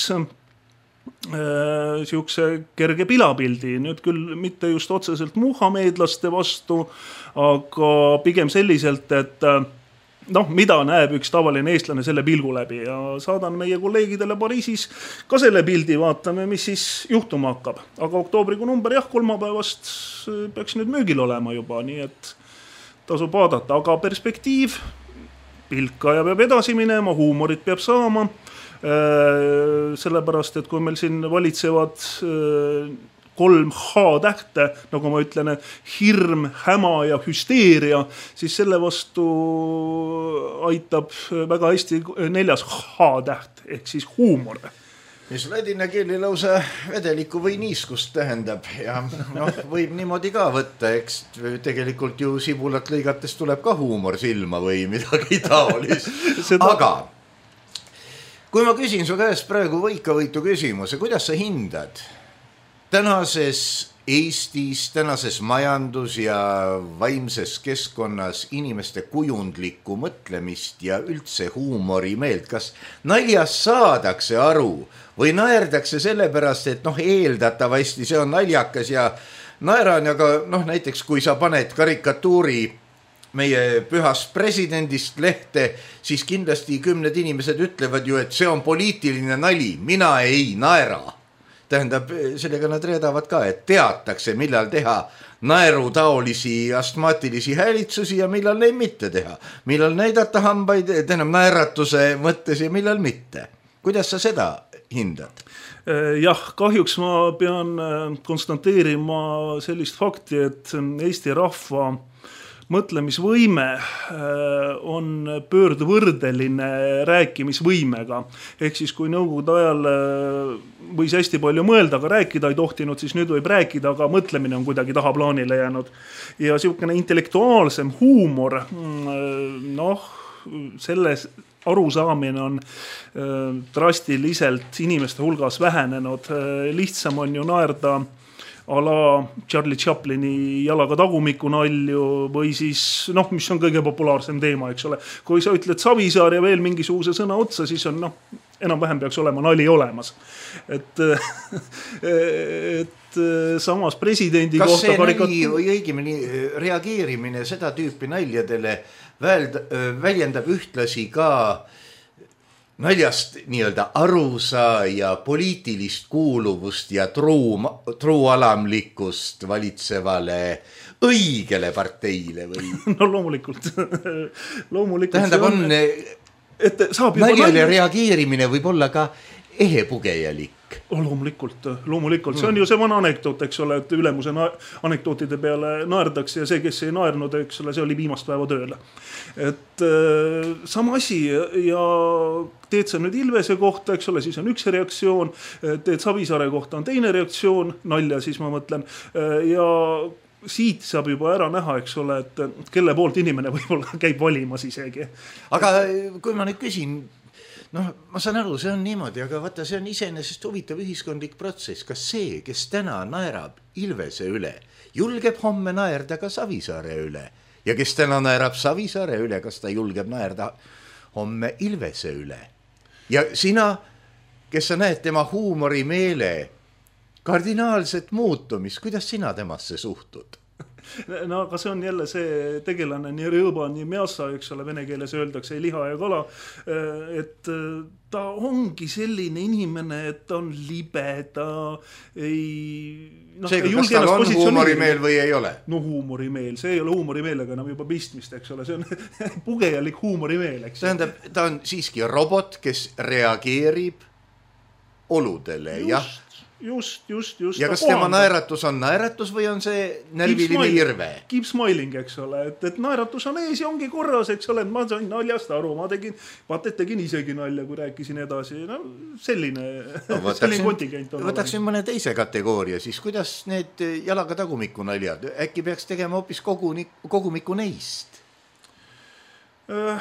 S6: siukse kerge pilapildi, nüüd küll mitte just otseselt muhamedlaste vastu, aga pigem selliselt, et noh, mida näeb üks tavaline eestlane selle pilgu läbi ja saadan meie kolleegidele Pariisis ka selle pildi, vaatame, mis siis juhtuma hakkab. Aga oktoobrikuu number, jah, kolmapäevast peaks nüüd müügil olema juba, nii et tasub vaadata, aga perspektiiv, pilkaja peab edasi minema, huumorit peab saama, sellepärast, et kui meil siin valitsevad kolm H-tähte, nagu ma ütlen, hirm, häma ja hüsteeria, siis selle vastu aitab väga hästi neljas H-täht, ehk siis huumor.
S3: Mis ladina keeli lausa vedelikku või niiskust tähendab ja noh, võib niimoodi ka võtta, eks tegelikult ju sibulat lõigates tuleb ka huumor silma või midagi taolist. Seda... Aga kui ma küsin su käest praegu võikavõitu küsimuse, kuidas sa hindad tänases Eestis, tänases majandus ja vaimses keskkonnas inimeste kujundlikku mõtlemist ja üldse huumori meelt, kas naljas saadakse aru või naerdakse sellepärast, et noh, eeldatavasti see on naljakas ja naeran, aga noh, näiteks kui sa paned karikatuuri meie pühast presidendist lehte, siis kindlasti kümned inimesed ütlevad ju, et see on poliitiline nali, mina ei naera. Tähendab, sellega nad reedavad ka, et teatakse, millal teha naerutaolisi astmaatilisi häälitsusi ja millal neid mitte teha. Millal näidata hambaid, tähendab naeratuse mõttes ja millal mitte. Kuidas sa seda hindad?
S6: Jah, kahjuks ma pean konstanteerima sellist fakti, et Eesti rahva mõtlemisvõime on pöördvõrdeline rääkimisvõimega. Ehk siis kui nõukogude ajal võis hästi palju mõelda, aga rääkida ei tohtinud, siis nüüd võib rääkida, aga mõtlemine on kuidagi tahaplaanile jäänud. Ja siukene intellektuaalsem huumor, noh, selles arusaamine on drastiliselt inimeste hulgas vähenenud. Lihtsam on ju naerda ala Charlie Chaplini jalaga tagumiku nalju või siis, noh, mis on kõige populaarsem teema, eks ole. Kui sa ütled Savisaar ja veel mingisuguse sõna otsa, siis on, noh, enam-vähem peaks olema nali olemas. Et, et samas presidendi
S3: kas
S6: kohta...
S3: Kas see karikat... nali või õigemini reageerimine seda tüüpi naljadele väljendab ühtlasi ka naljast nii-öelda arusa ja poliitilist kuuluvust ja truu, truualamlikkust valitsevale õigele parteile või?
S6: No loomulikult. loomulikult
S3: tähendab, on, et saab naljale nalja... reageerimine võib olla ka ehepugejalik.
S6: Oh, loomulikult, loomulikult. See on ju see vana anekdoot, eks ole, et ülemuse na- anekdootide peale naerdakse ja see, kes ei naernud, eks ole, see oli viimast päeva tööle. Et äh, sama asi ja teed sa nüüd Ilvese kohta, eks ole, siis on üks reaktsioon, teed Savisaare kohta on teine reaktsioon, nalja siis ma mõtlen, ja siit saab juba ära näha, eks ole, et kelle poolt inimene võib-olla käib valimas isegi.
S3: Aga kui ma nüüd küsin, noh, ma saan aru, see on niimoodi, aga vaata, see on iseenesest huvitav ühiskondlik protsess. Kas see, kes täna naerab Ilvese üle, julgeb homme naerda ka Savisaare üle? Ja kes täna naerab Savisaare üle, kas ta julgeb naerda homme Ilvese üle? Ja sina, kes sa näed tema huumorimeele kardinaalset muutumist, kuidas sina temasse suhtud?
S6: no aga see on jälle see tegelane nii rõõba, nii miasa, eks ole, vene keeles öeldakse liha ja kala, et ta ongi selline inimene, et ta on libe, ta ei... No,
S3: seega, kas tal on huumorimeel või ei ole?
S6: No huumorimeel, see ei ole huumorimeelega enam juba pistmist, eks ole, see on pugejalik huumorimeel, eks.
S3: Tähendab, ta on siiski robot, kes reageerib oludele,
S6: just,
S3: jah?
S6: Just, just, just.
S3: Ja kas tema naeratus on naeratus või on see närviline irve?
S6: Keep smiling, eks ole, et, et naeratus on ees ja ongi korras, eks ole, et ma sain naljast aru, ma tegin, vaata, et tegin isegi nalja, kui rääkisin edasi, no selline, no, võtaksin, selline kontingent on.
S3: Võtaksin mõne teise kategooria, siis kuidas need jalaga tagumiku naljad, äkki peaks tegema hoopis koguni, kogumiku neist?
S6: Uh,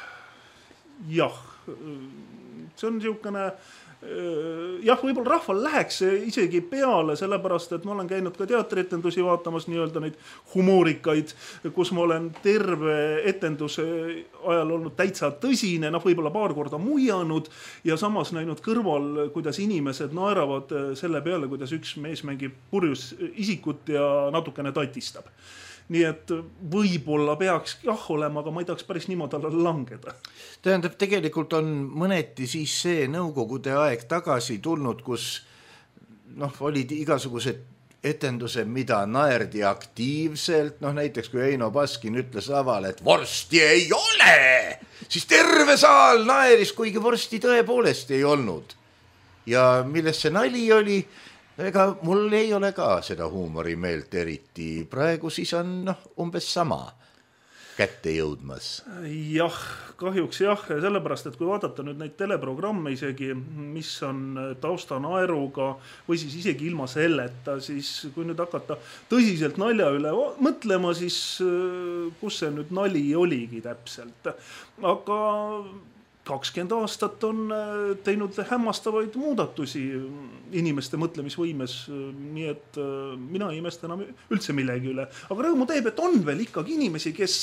S6: jah, see on niisugune jah, võib-olla rahval läheks isegi peale, sellepärast, et ma olen käinud ka teatrietendusi vaatamas nii-öelda neid humoorikaid, kus ma olen terve etenduse ajal olnud täitsa tõsine, noh, võib-olla paar korda muianud ja samas näinud kõrval, kuidas inimesed naeravad selle peale, kuidas üks mees mängib purjus isikut ja natukene tatistab. Nii et võib-olla peaks jah olema, aga ma ei tahaks päris niimoodi alla langeda.
S3: Tähendab, tegelikult on mõneti siis see nõukogude aeg tagasi tulnud, kus noh, olid igasugused etendused, mida naerdi aktiivselt, noh näiteks kui Eino Baskin ütles laval, et vorsti ei ole, siis terve saal naeris, kuigi vorsti tõepoolest ei olnud. Ja milles see nali oli? Ega mul ei ole ka seda huumorimeelt eriti. Praegu siis on noh, umbes sama kätte jõudmas.
S6: Jah, kahjuks jah, sellepärast, et kui vaadata nüüd neid teleprogramme isegi, mis on tausta naeruga või siis isegi ilma selleta, siis kui nüüd hakata tõsiselt nalja üle mõtlema, siis kus see nüüd nali oligi täpselt. Aga kakskümmend aastat on teinud hämmastavaid muudatusi inimeste mõtlemisvõimes, nii et mina ei imesta enam üldse millegi üle. Aga rõõmu teeb, et on veel ikkagi inimesi, kes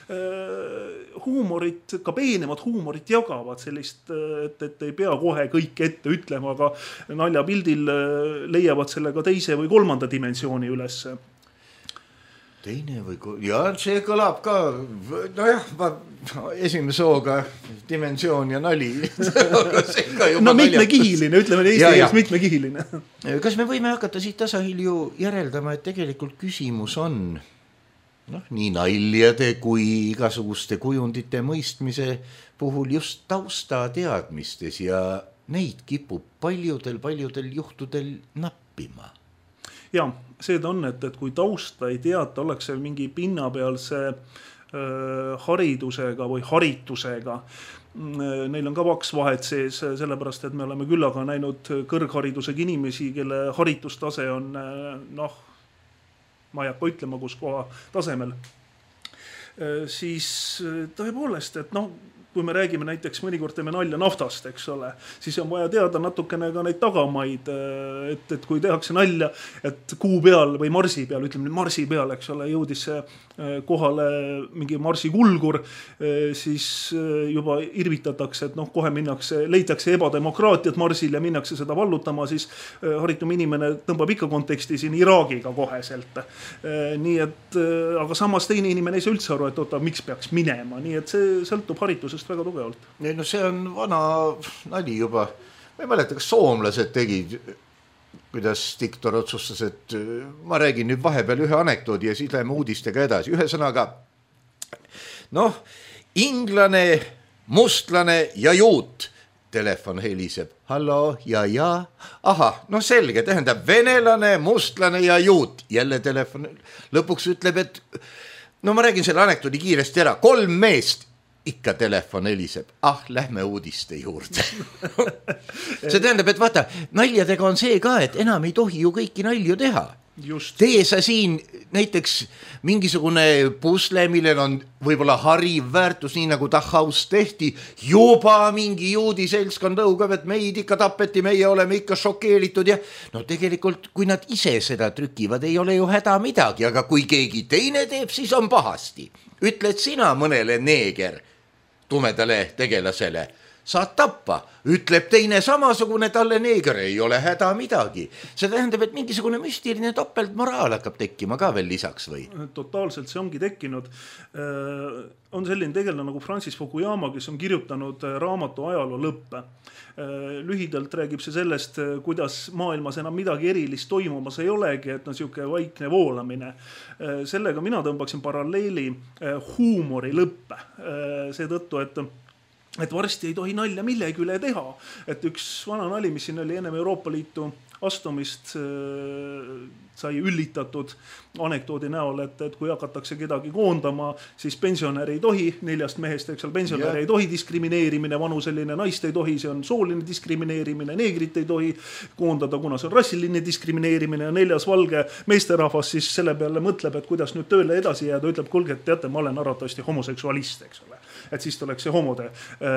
S6: huumorit, ka peenemat huumorit jagavad sellist, et, et ei pea kohe kõik ette ütlema, aga naljapildil leiavad selle ka teise või kolmanda dimensiooni üles.
S3: Teine või... Ja see kõlab ka, no jah, ma esimese hooga dimensioon ja nali.
S6: no mitmekihiline, ütleme eesti keeles mitmekihiline.
S3: Kas me võime hakata siit tasahilju järeldama, et tegelikult küsimus on noh, nii naljade kui igasuguste kujundite mõistmise puhul just tausta teadmistes ja neid kipub paljudel, paljudel juhtudel nappima.
S6: Ja, see on, et, et kui tausta ei teata, ollakse mingi pinnapealse äh, haridusega või haritusega. Neil on ka vaks vahet sees, sellepärast, et me oleme küllaga näinud kõrgharidusega inimesi, kelle haritustase on, noh, ma ei hakka ütlema, kus koha tasemel. Äh, siis tõepoolest, et noh, kui me räägime näiteks mõnikord teeme nalja naftast, eks ole, siis on vaja teada natukene ka neid tagamaid, et, et kui tehakse nalja, et kuu peal või marsi peal, ütleme nüüd marsi peal, eks ole, jõudis kohale mingi marsi kulgur, siis juba irvitatakse, et noh, kohe minnakse, leitakse ebademokraatiat marsil ja minnakse seda vallutama, siis haritum inimene tõmbab ikka konteksti siin Iraagiga koheselt. Nii et, aga samas teine inimene ei saa üldse aru, et oota, miks peaks minema, nii et see sõltub haritusest väga tugevalt.
S3: No see on vana nali juba. Ma ei mäleta, kas soomlased tegid, kuidas diktor otsustas, et ma räägin nüüd vahepeal ühe anekdoodi ja siis läheme uudistega edasi. Ühesõnaga, noh, inglane, mustlane ja juut. Telefon heliseb. Hallo, ja, ja. Aha, no selge, tähendab venelane, mustlane ja juut. Jälle telefon lõpuks ütleb, et no ma räägin selle anekdoodi kiiresti ära. Kolm meest. Ikka telefon heliseb. Ah, lähme uudiste juurde. See tähendab, et vaata, naljadega on see ka, et enam ei tohi ju kõiki nalju teha. Just. Tee sa siin näiteks mingisugune pusle, millel on võib-olla hariv väärtus, nii nagu Dachhaus tehti, juba mingi juudi seltskond lõugav, et meid ikka tapeti, meie oleme ikka šokeeritud ja no tegelikult, kui nad ise seda trükivad, ei ole ju häda midagi, aga kui keegi teine teeb, siis on pahasti. Ütled sina mõnele neeger tumedale tegelasele, saad tappa, ütleb teine samasugune, talle neeger ei ole häda midagi. See tähendab, et mingisugune müstiline topeltmoraal hakkab tekkima ka veel lisaks või?
S6: Totaalselt see ongi tekkinud. On selline tegelane nagu Francis Fukuyama, kes on kirjutanud raamatu ajaloo lõppe. Lühidalt räägib see sellest, kuidas maailmas enam midagi erilist toimumas ei olegi, et on siuke vaikne voolamine. Sellega mina tõmbaksin paralleeli huumori lõppe. Seetõttu, et et varsti ei tohi nalja millegi üle teha. Et üks vana nali, mis siin oli ennem Euroopa Liitu astumist, sai üllitatud anekdoodi näol, et, et kui hakatakse kedagi koondama, siis pensionäri ei tohi, neljast mehest, eks ole, pensionäri yeah. ei tohi diskrimineerimine, vanuseline naist ei tohi, see on sooline diskrimineerimine, neegrit ei tohi koondada, kuna see on rassiline diskrimineerimine ja neljas valge meesterahvas siis selle peale mõtleb, et kuidas nüüd tööle edasi jääda, ütleb, kulge, et teate, ma olen arvatavasti homoseksualist, eks ole. Et siis tuleks see homode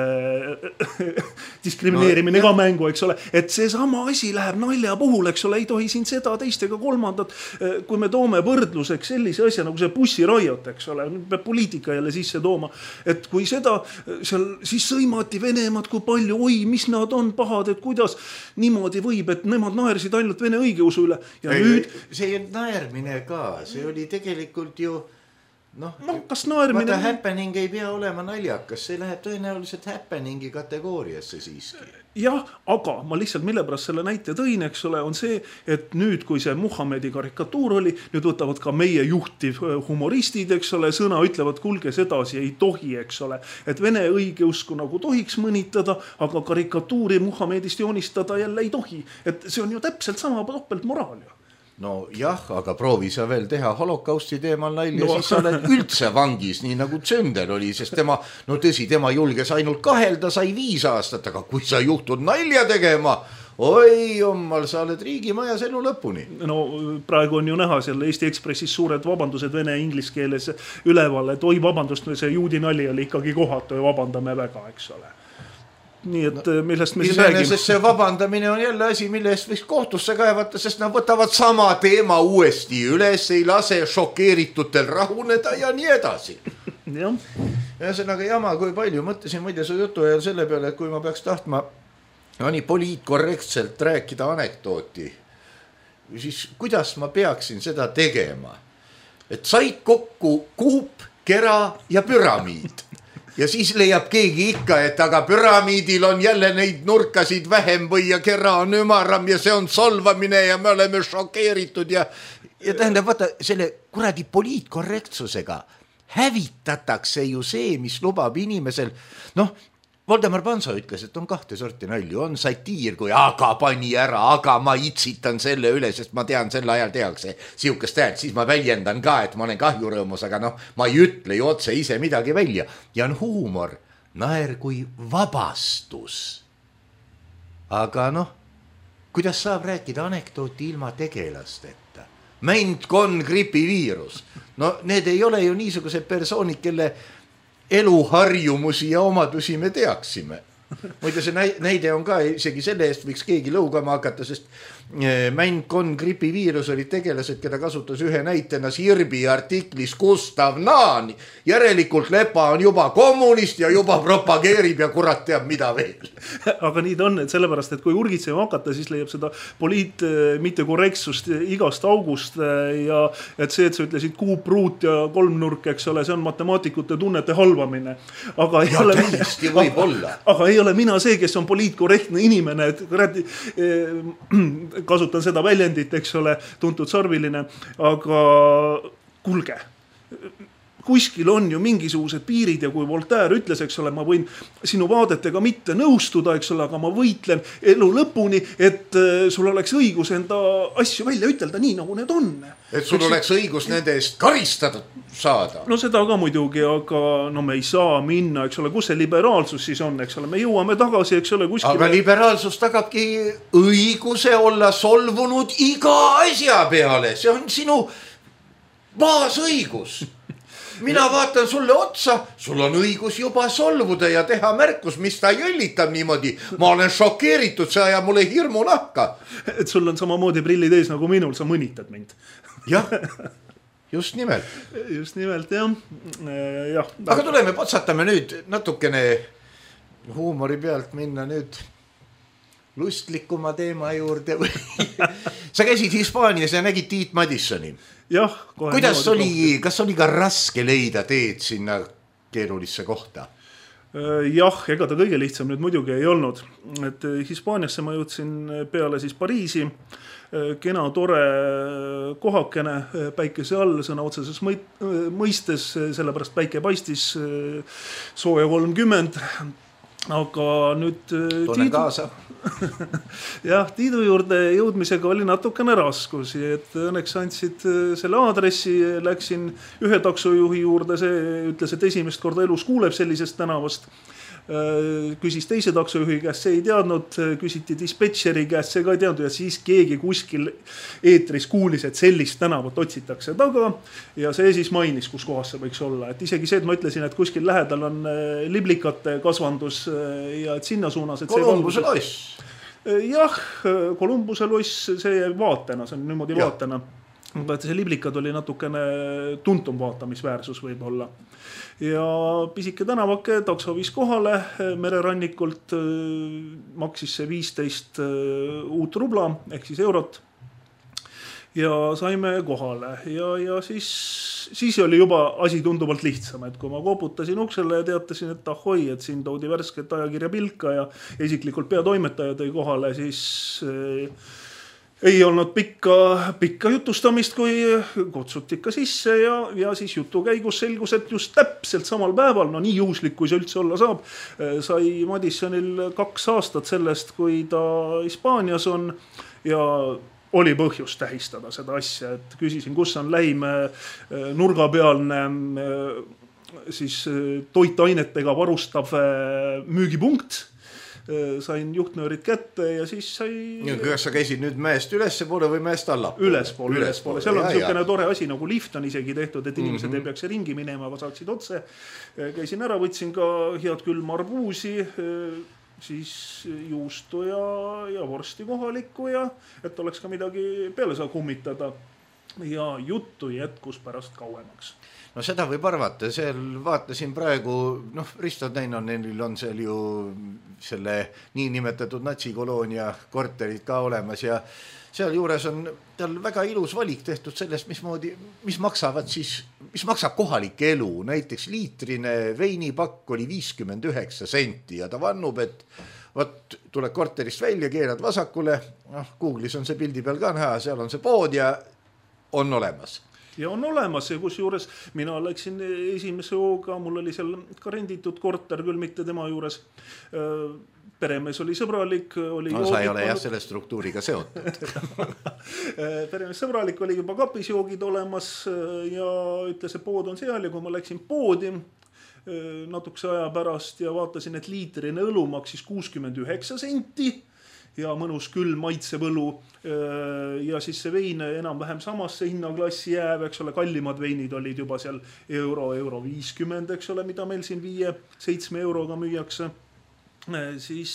S6: äh, diskrimineerimine no, ka mängu, eks ole. Et see sama asi läheb nalja puhul, eks ole, ei tohi siin seda, teist ega kolmandat. Kui me toome võrdluseks sellise asja nagu see bussiraiot, eks ole, peab poliitika jälle sisse tooma. Et kui seda, seal siis sõimati Venemaad, kui palju, oi, mis nad on pahad, et kuidas niimoodi võib, et nemad naersid ainult vene õigeusu üle. Ja ei, nüüd...
S3: See ei naermine ka, see oli tegelikult ju noh,
S6: no, kas naermine...
S3: vaata happening ei pea olema naljakas, see läheb tõenäoliselt happeningi kategooriasse siiski.
S6: Jah, aga ma lihtsalt mille pärast selle näite tõin, eks ole, on see, et nüüd kui see Muhamedi karikatuur oli, nüüd võtavad ka meie juhtiv humoristid, eks ole, sõna ütlevad, kulge sedasi ei tohi, eks ole, et vene õigeusku nagu tohiks mõnitada, aga karikatuuri Muhamedist joonistada jälle ei tohi, et see on ju täpselt sama topelt moraal ju.
S3: No jah, aga proovi sa veel teha holokausti teemal nalja, no. Siis sa oled üldse vangis, nii nagu Tsönder oli, sest tema, no tõsi, tema julges ainult kahelda, sai viis aastat, aga kui sa juhtud nalja tegema, oi jummal, sa oled riigimajas elu lõpuni.
S6: No praegu on ju näha seal Eesti Ekspressis suured vabandused vene inglis keeles üleval, et oi vabandust, see juudi nali oli ikkagi kohatu ja vabandame väga, eks ole. Nii et no, millest me siis räägime?
S3: Sest see vabandamine on jälle asi, mille eest võiks kohtusse kaevata, sest nad võtavad sama teema uuesti üles, ei lase šokeeritutel rahuneda ja nii edasi.
S6: Ja.
S3: Ja see nagu jama, kui palju mõtlesin muide su jutu ajal selle peale, et kui ma peaks tahtma no nii poliitkorrektselt rääkida anekdooti, siis kuidas ma peaksin seda tegema? Et said kokku kuup, kera ja püramiid. Ja siis leiab keegi ikka, et aga püramiidil on jälle neid nurkasid vähem või ja kera on ümaram ja see on solvamine ja me oleme šokeeritud ja, ja tähendab, vaata, selle kuradi poliitkorrektsusega hävitatakse ju see, mis lubab inimesel, noh, Voldemar Panso ütles, et on kahte sorti nalju, on satiir, kui aga pani ära, aga ma itsitan selle üle, sest ma tean, sel ajal tehakse siukest häält, siis ma väljendan ka, et ma olen kahjurõõmus, aga noh, ma ei ütle ju otse ise midagi välja. Ja on huumor, naer kui vabastus. Aga noh, kuidas saab rääkida anekdooti ilma tegelasteta? Mändkon gripiviirus. No need ei ole ju niisugused persoonid, kelle eluharjumusi ja omadusi me teaksime. Muide, see näide on ka, isegi selle eest võiks keegi lõugama hakata, sest Mändkon gripiviirus oli tegelased, keda kasutas ühe näitena Sirbi artiklis Gustav Naan. Järelikult Lepa on juba kommunist ja juba propageerib ja kurat teab mida veel.
S6: Aga nii ta on, et sellepärast, et kui urgitsema hakata, siis leiab seda poliit mitte korrektsust igast august ja et see, et sa ütlesid kuup, ruut ja kolmnurk, eks ole, see on matemaatikute tunnete halvamine. Aga ei
S3: ja
S6: ole
S3: täiesti võib olla.
S6: Aga ei ole mina see, kes on poliitkorrektne inimene, et kuradi kasutan seda väljendit, eks ole, tuntud sarviline, aga kulge, kuskil on ju mingisugused piirid ja kui Voltaire ütles, eks ole, ma võin sinu vaadetega mitte nõustuda, eks ole, aga ma võitlen elu lõpuni, et sul oleks õigus enda asju välja ütelda nii, nagu need on.
S3: Et sul eks oleks õigus nende eest karistada saada.
S6: No seda ka muidugi, aga no me ei saa minna, eks ole, kus see liberaalsus siis on, eks ole, me jõuame tagasi, eks ole, kuskile.
S3: Aga liberaalsus tagabki õiguse olla solvunud iga asja peale, see on sinu baasõigus. Mina vaatan sulle otsa, sul on õigus juba solvuda ja teha märkus, mis ta jõllitab niimoodi. Ma olen šokeeritud, see aja mulle hirmu nahka.
S6: Et sul on samamoodi prillid ees nagu minul, sa mõnitad mind.
S3: Jah, just nimelt.
S6: Just nimelt, jah. jah.
S3: Aga tuleme, potsatame nüüd natukene huumori pealt minna nüüd lustlikuma teema juurde või sa käisid Hispaanias ja nägid Tiit Madissoni.
S6: Jah,
S3: kuidas oli, kas oli ka raske leida teed sinna keerulisse kohta?
S6: Jah, ega ta kõige lihtsam nüüd muidugi ei olnud. Et Hispaaniasse ma jõudsin peale siis Pariisi, kena tore kohakene päikese all, sõna otseses mõistes, sellepärast päike paistis sooja kolmkümmend. Aga nüüd
S3: Tunnen tiidu... kaasa.
S6: jah, Tiidu juurde jõudmisega oli natukene raskusi, et õnneks andsid selle aadressi, läksin ühe taksojuhi juurde, see ütles, et esimest korda elus kuuleb sellisest tänavast. Küsis teise taksojuhi käest, see ei teadnud, küsiti dispetšeri käest, see ka ei teadnud ja siis keegi kuskil eetris kuulis, et sellist tänavat otsitakse taga ja see siis mainis, kus kohas see võiks olla. Et isegi see, et ma ütlesin, et kuskil lähedal on liblikate kasvandus ja et sinna suunas.
S3: Kolumbuse loss.
S6: Jah, Kolumbuse loss, see jäi vaatena, see on niimoodi ja. vaatena. See liblikad oli natukene tuntum vaatamisväärsus võib-olla. Ja pisike tänavake takso viis kohale mererannikult, maksis see viisteist uut rubla ehk siis eurot ja saime kohale ja, ja siis, siis oli juba asi tunduvalt lihtsam, et kui ma koputasin uksele ja teatasin, et ahoi, et siin toodi värsket ajakirja Pilka ja isiklikult peatoimetaja tõi kohale, siis ei olnud pikka, pikka jutustamist, kui kutsuti ikka sisse ja, ja siis jutu käigus selgus, et just täpselt samal päeval, no nii juhuslik, kui see üldse olla saab, sai Madissonil kaks aastat sellest, kui ta Hispaanias on ja oli põhjus tähistada seda asja, et küsisin, kus on lähim nurgapealne siis toitainetega varustav müügipunkt. Sain juhtnöörid kätte ja siis sai...
S3: Kas sa käisid nüüd mäest ülespoole või mäest allapoole?
S6: Ülespoole, ülespoole. Seal on niisugune tore asi nagu lift on isegi tehtud, et inimesed mm-hmm. ei peaks ringi minema, aga saaksid otse. Käisin ära, võtsin ka head külma arbuusi, siis juustu ja, ja vorsti kohalikku ja et oleks ka midagi peale saa kummitada. Ja juttu jätkus pärast kauemaks.
S3: No seda võib arvata, seal vaatasin praegu, noh, Risto Täinonenil on seal ju selle niinimetatud natsikoloonia korterid ka olemas ja seal juures on tal väga ilus valik tehtud sellest, mismoodi, mis maksavad siis, mis maksab kohalik elu. Näiteks liitrine veinipakk oli viiskümmend üheksa senti ja ta vannub, et võt, tuleb korterist välja, keerad vasakule, noh, Google'is on see pildi peal ka näha, seal on see pood ja on olemas.
S6: Ja on olemas ja kus juures mina läksin esimese hooga, mul oli seal ka renditud korter, küll mitte tema juures. Peremees oli sõbralik. Oli
S3: no sa ei ole jah selle struktuuriga seotud.
S6: Peremees sõbralik, oli juba kapis joogid olemas ja ütles, et pood on seal ja kui ma läksin poodi natukese aja pärast ja vaatasin, et liitrine õlu maksis kuuskümmend üheksa senti ja mõnus küll maitsev õlu ja siis see vein enam-vähem samasse hinnaklassi jääb, eks ole, kallimad veinid olid juba seal euro, euro viiskümmend, eks ole, mida meil siin viie, seitsme euroga müüakse, siis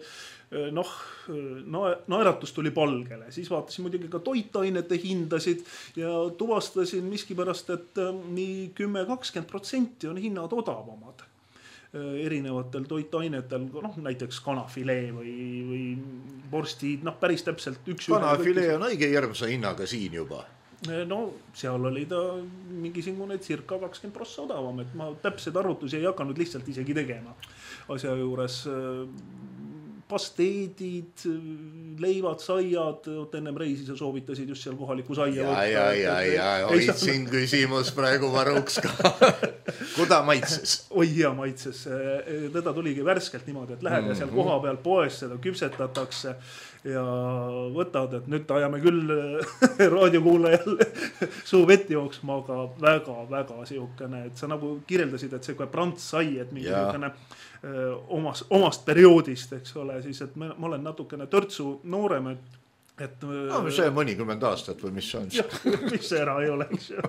S6: noh, naeratus tuli palgele, siis vaatasin muidugi ka toitainete hindasid ja tuvastasin miskipärast, et nii kümme kakskümmend protsenti on hinnad odavamad erinevatel toitainetel, noh, näiteks kanafilee või, või vorstid, noh, päris täpselt üks...
S3: Kanafilee on õige järmsa hinnaga siin juba.
S6: No, seal oli ta mingisugune circa kakskümmend prossa odavam, et ma täpsed arvutusi ei hakanud lihtsalt isegi tegema asja juures. Pasteedid, leivad, saiad, ennem reisi sa soovitasid just seal kohaliku saia.
S3: Ja, ja, ja, ja, hoidsin küsimus praegu varuks ka. Kuda maitses?
S6: Oi, hea maitses. Teda tuligi värskelt niimoodi, et lähed ja seal koha peal poes seda küpsetatakse ja võtad, et nüüd ajame küll raadiokuulajal suu vett jooksma, aga väga, väga siukene, et sa nagu kirjeldasid, et see kui prants sai, et mingi niisugune omast, omast perioodist, eks ole, siis et ma, ma olen natukene törtsu noorem, et, et
S3: no, see mõnikümmend aastat või mis on?
S6: Jah, mis ära ei ole, eks ju.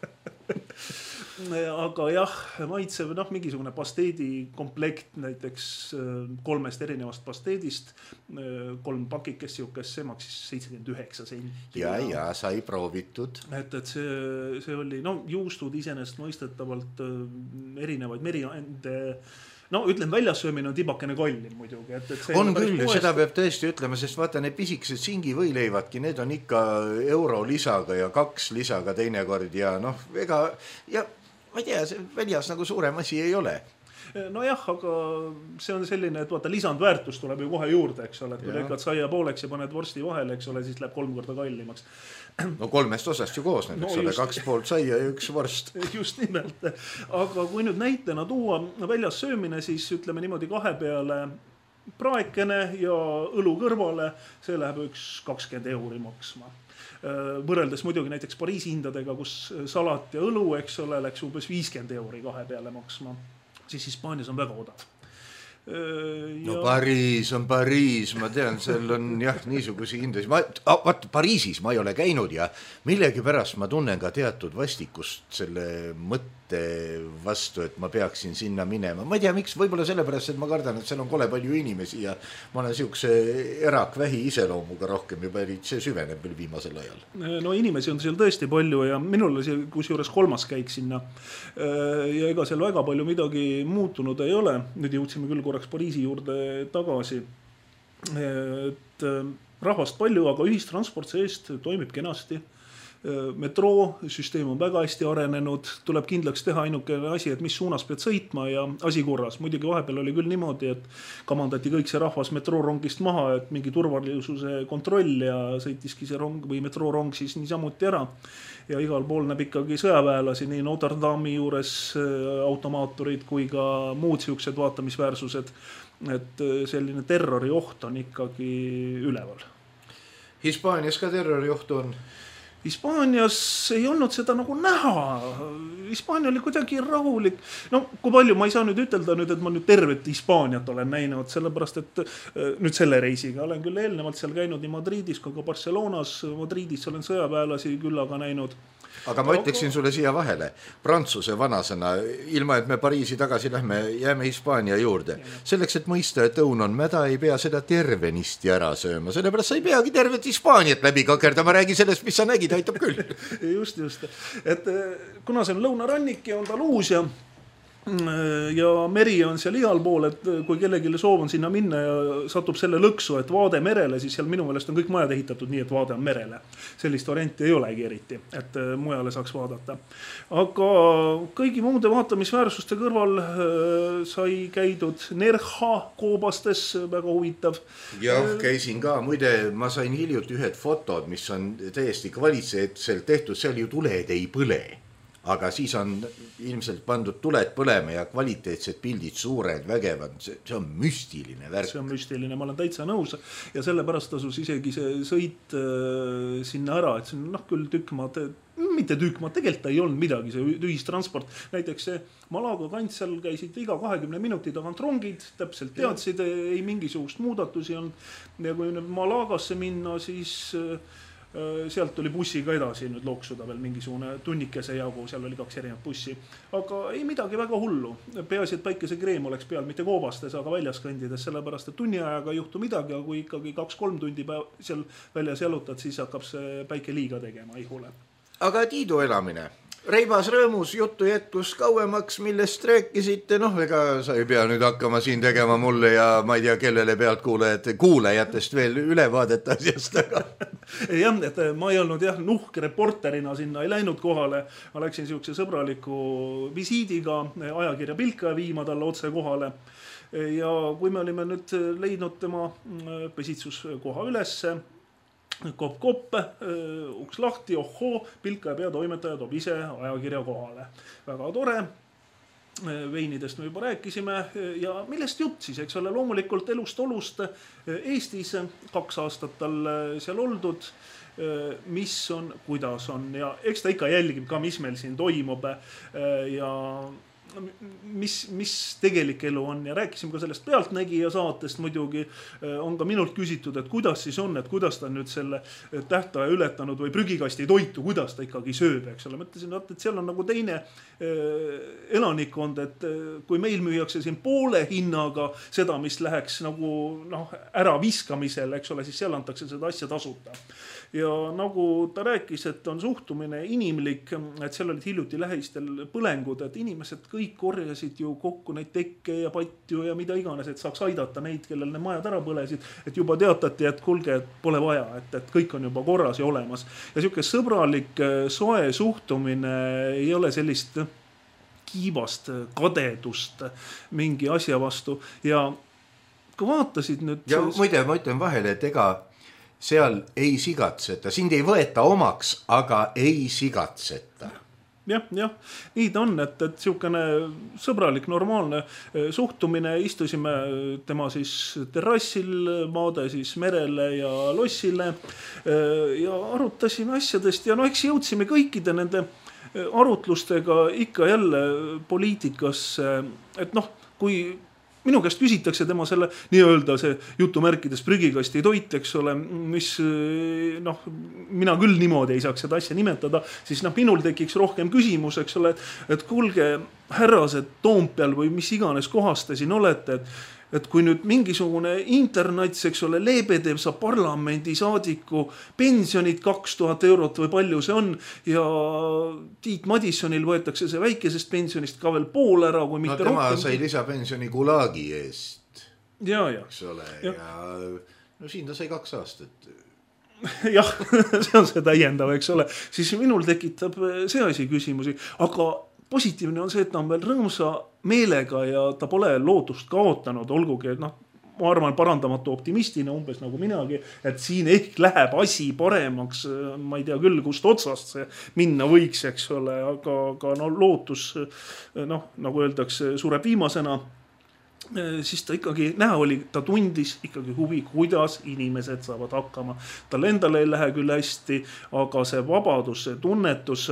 S6: Aga jah, maitsev, noh, mingisugune pasteedi komplekt näiteks kolmest erinevast pasteedist, kolm pakikest siukest, see maksis seitsekümmend üheksa senti.
S3: Ja, ja, sai proovitud.
S6: Et, et see, see oli, no, juustud iseenesest mõistetavalt erinevaid meriande no ütlen, väljasöömine on tibakene kallim muidugi. Et, et
S3: on küll, seda peab tõesti ütlema, sest vaata need pisikesed singi võileivadki, need on ikka euro lisaga ja kaks lisaga teinekord ja noh, ega ja ma ei tea, see väljas nagu suurem asi ei ole.
S6: Nojah, aga see on selline, et vaata, lisandväärtus tuleb ju kohe juurde, eks ole, et kui lõikad saia pooleks ja paned vorsti vahele, eks ole, siis läheb kolm korda kallimaks.
S3: No kolmest osast ju koosneb, eks no, ole, kaks poolt saia ja üks vorst.
S6: Just nimelt, aga kui nüüd näitena tuua väljas söömine, siis ütleme niimoodi kahe peale praekene ja õlu kõrvale, see läheb üks kakskümmend euri maksma. Võrreldes muidugi näiteks Pariisi hindadega, kus salat ja õlu, eks ole, läks umbes viiskümmend euri kahe peale maksma. Siis Hispaanias on väga odav. Ja...
S3: No Pariis on Pariis, ma tean, seal on jah, niisugusi hindasid. Ma, vaat, Pariisis ma ei ole käinud ja millegi pärast ma tunnen ka teatud vastikust selle mõtte vastu, et ma peaksin sinna minema. Ma ei tea, miks, võib-olla sellepärast, et ma kardan, et seal on kole palju inimesi ja ma olen siukse erakvähi iseloomuga rohkem juba, see süveneb veel viimasel ajal.
S6: No inimesi on seal tõesti palju ja minul oli see kusjuures kolmas käik sinna ja ega seal väga palju midagi muutunud ei ole. Nüüd jõudsime küll korraks Pariisi juurde tagasi. Et rahvast palju, aga ühistransport seest toimib kenasti. Metroosüsteem on väga hästi arenenud, tuleb kindlaks teha ainukene asi, et mis suunas pead sõitma ja asi korras. Muidugi vahepeal oli küll niimoodi, et kamandati kõik see rahvas metroorongist maha, et mingi turvalisuse kontroll ja sõitiski see rong või metroorong siis niisamuti ära. Ja igal pool näeb ikkagi sõjaväelasi, nii Notre Dame'i juures automaaturid kui ka muud siuksed vaatamisväärsused, et selline terrorioht on ikkagi üleval.
S3: Hispaanias ka terrorioht on?
S6: Hispaanias ei olnud seda nagu näha. Hispaania oli kuidagi rahulik. No kui palju ma ei saa nüüd ütelda nüüd, et ma nüüd tervet Hispaaniat olen näinud, sellepärast et nüüd selle reisiga olen küll eelnevalt seal käinud nii Madridis kui ka Barcelonas. Madridis olen sõjaväelasi küll aga näinud.
S3: Aga ma ütleksin sulle siia vahele. Prantsuse vanasõna, ilma et me Pariisi tagasi lähme, jääme Hispaania juurde. Selleks, et mõista, et õun on mäda, ei pea seda tervenisti ära sööma. Sellepärast sa ei peagi tervet Hispaaniat läbi kakerda. Ma räägin sellest, mis sa nägid, aitab küll.
S6: Just, just. Et kuna see on lõunarannik ja Andaluusia ja meri on seal igal pool, et kui kellegile soov on sinna minna ja satub selle lõksu, et vaade merele, siis seal minu meelest on kõik majad ehitatud nii, et vaade on merele. Sellist varianti ei olegi eriti, et mujale saaks vaadata. Aga kõigi muude vaatamisväärsuste kõrval sai käidud Nerja koobastes, väga huvitav.
S3: Jah, käisin ka. Muide, ma sain hiljuti ühed fotod, mis on täiesti kvaliteetselt tehtud, seal ju tuled ei põle. Aga siis on ilmselt pandud tuled põlema ja kvaliteetsed pildid suured, vägevad. See, see on müstiline värk.
S6: See on müstiline, ma olen täitsa nõus. Ja sellepärast tasus isegi see sõit äh, sinna ära, et see on noh, küll tükkmaad, mitte tükkmaad, tegelikult ei olnud midagi, see ühistransport. Näiteks see Malaga kant seal käisid iga kahekümne minuti tagant rongid, täpselt teadsid, ei mingisugust muudatusi on. Ja kui nüüd Malagasse minna, siis... Äh, sealt oli bussiga edasi nüüd looksuda veel mingisugune tunnikese jagu, seal oli kaks erinevat bussi. Aga ei midagi väga hullu. Peaasi, et päikesekreem oleks peal, mitte koobastes, aga väljas kõndides, sellepärast, et tunni ajaga ei juhtu midagi, aga kui ikkagi kaks-kolm tundi seal väljas jalutad, siis hakkab see päike liiga tegema ihule.
S3: Aga Tiidu elamine? Reibas rõõmus juttu jätkus kauemaks, millest rääkisite, noh, ega sa ei pea nüüd hakkama siin tegema mulle ja ma ei tea, kellele pealt kuulajate, kuulajatest veel ülevaadet asjast, aga...
S6: jah, et ma ei olnud jah, nuhk reporterina sinna ei läinud kohale, ma läksin siukse sõbraliku visiidiga ajakirja Pilka viima talle otse kohale ja kui me olime nüüd leidnud tema pesitsuskoha ülesse, kopp-kopp, uks lahti, ohoo, Pilka ja peatoimetaja toob ise ajakirja kohale. Väga tore. Veinidest me juba rääkisime ja millest jutt siis, eks ole, loomulikult elust olust Eestis kaks aastat tal seal oldud, mis on, kuidas on ja eks ta ikka jälgib ka, mis meil siin toimub ja mis, mis tegelik elu on ja rääkisime ka sellest Pealtnägija saatest muidugi, on ka minult küsitud, et kuidas siis on, et kuidas ta nüüd selle tähtaja ületanud või prügikasti toitu, kuidas ta ikkagi sööb, eks ole. Mõtlesin, et seal on nagu teine elanikkond, et kui meil müüakse siin poole hinnaga seda, mis läheks nagu noh, ära viskamisel, eks ole, siis seal antakse seda asja tasuta. ja nagu ta rääkis, et on suhtumine inimlik, et seal olid hiljuti lähistel põlengud, et inimesed kõik korjasid ju kokku neid tekke ja patju ja mida iganes, et saaks aidata neid, kellel need majad ära põlesid, et juba teatati, et kulge, et pole vaja, et, et kõik on juba korras ja olemas. Ja siuke sõbralik soe suhtumine ei ole sellist kiivast kadedust mingi asja vastu ja kui vaatasid nüüd...
S3: Ja muide, ma ütlen vahele, et ega seal ei sigatseta, sind ei võeta omaks, aga ei sigatseta.
S6: Jah, jah, nii ta on, et, et siukene sõbralik, normaalne suhtumine, istusime tema siis terrassil, maade siis merele ja lossile ja arutasime asjadest ja no eks jõudsime kõikide nende arutlustega ikka jälle poliitikasse, et noh, kui minu käest küsitakse tema selle nii-öelda see jutumärkides prügikasti toit, eks ole, mis noh, mina küll niimoodi ei saaks seda asja nimetada, siis noh, minul tekiks rohkem küsimus, eks ole, et, et kuulge härrased Toompeal või mis iganes kohas te siin olete, et et kui nüüd mingisugune internats, eks ole, Lebedev saab parlamendi saadiku pensionid kaks tuhat eurot või palju see on ja Tiit Madissonil võetakse see väikesest pensionist ka veel pool ära, kui mitte
S3: no, tema
S6: rohkem.
S3: sai lisapensioni Gulagi eest.
S6: Ja, ja.
S3: Eks ole, ja, ja no siin ta sai kaks aastat.
S6: jah, see on see täiendav, eks ole. Siis minul tekitab see asi küsimusi, aga positiivne on see, et ta on veel rõõmsa meelega ja ta pole lootust kaotanud, olgugi, et noh, ma arvan parandamatu optimistina, umbes nagu minagi, et siin ehk läheb asi paremaks, ma ei tea küll, kust otsast see minna võiks, eks ole, aga, aga no lootus, noh, nagu öeldakse, sureb viimasena, siis ta ikkagi, näha oli, ta tundis ikkagi huvi, kuidas inimesed saavad hakkama. Tal endale ei lähe küll hästi, aga see vabadus, see tunnetus,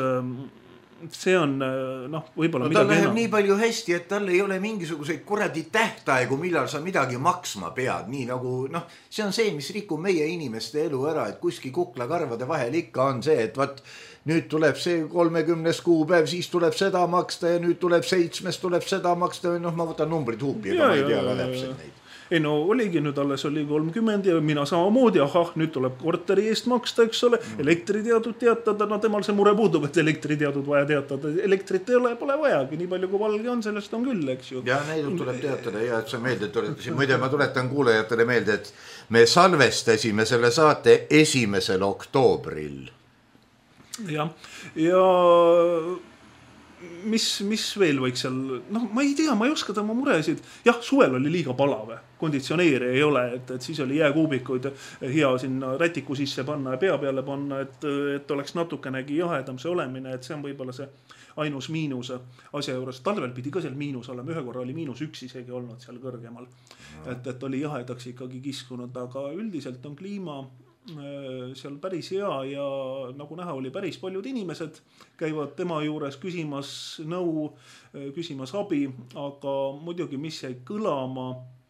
S6: see on noh, võib-olla
S3: no, midagi enam. Tal läheb nii palju hästi, et tal ei ole mingisuguseid kuradi tähtaegu, millal sa midagi maksma pead. Nii nagu, noh, see on see, mis rikub meie inimeste elu ära, et kuski kuklakarvade vahel ikka on see, et vaat nüüd tuleb see kolmekümnes kuupäev, siis tuleb seda maksta ja nüüd tuleb seitsmes, tuleb seda maksta. Noh, ma võtan numbrid huupi, aga ma ei tea ka täpselt neid.
S6: Ei no oligi nüüd alles oli kolmkümmend ja mina samamoodi, ahah, nüüd tuleb korteri eest maksta, eks ole, elektriteadud teatada, no temal see mure puudub, et elektriteadud vaja teatada, elektrit ei ole, pole vajagi, nii palju kui valge on, sellest on küll, eks ju.
S3: Ja neid tuleb teatada ja et sa meelde tuletasid, muide ma tuletan kuulajatele meelde, et me salvestasime selle saate esimesel oktoobril. Ja, ja mis, mis veel võiks seal, noh, ma ei tea, ma ei oska tema muresid. Jah, suvel oli liiga palave, konditsioneeri ei ole, et, et siis oli jääkuubikuid hea sinna rätiku sisse panna ja pea peale panna, et, et oleks natukenegi jahedam see olemine, et see on võib-olla see ainus miinus asja juures. Talvel pidi ka seal miinus olema, ühe korra oli miinus üks isegi olnud seal kõrgemal, et, et oli jahedaks ikkagi kiskunud, aga üldiselt on kliima seal päris hea ja nagu näha oli päris paljud inimesed käivad tema juures küsimas nõu, küsimas abi, aga muidugi mis jäi kõlama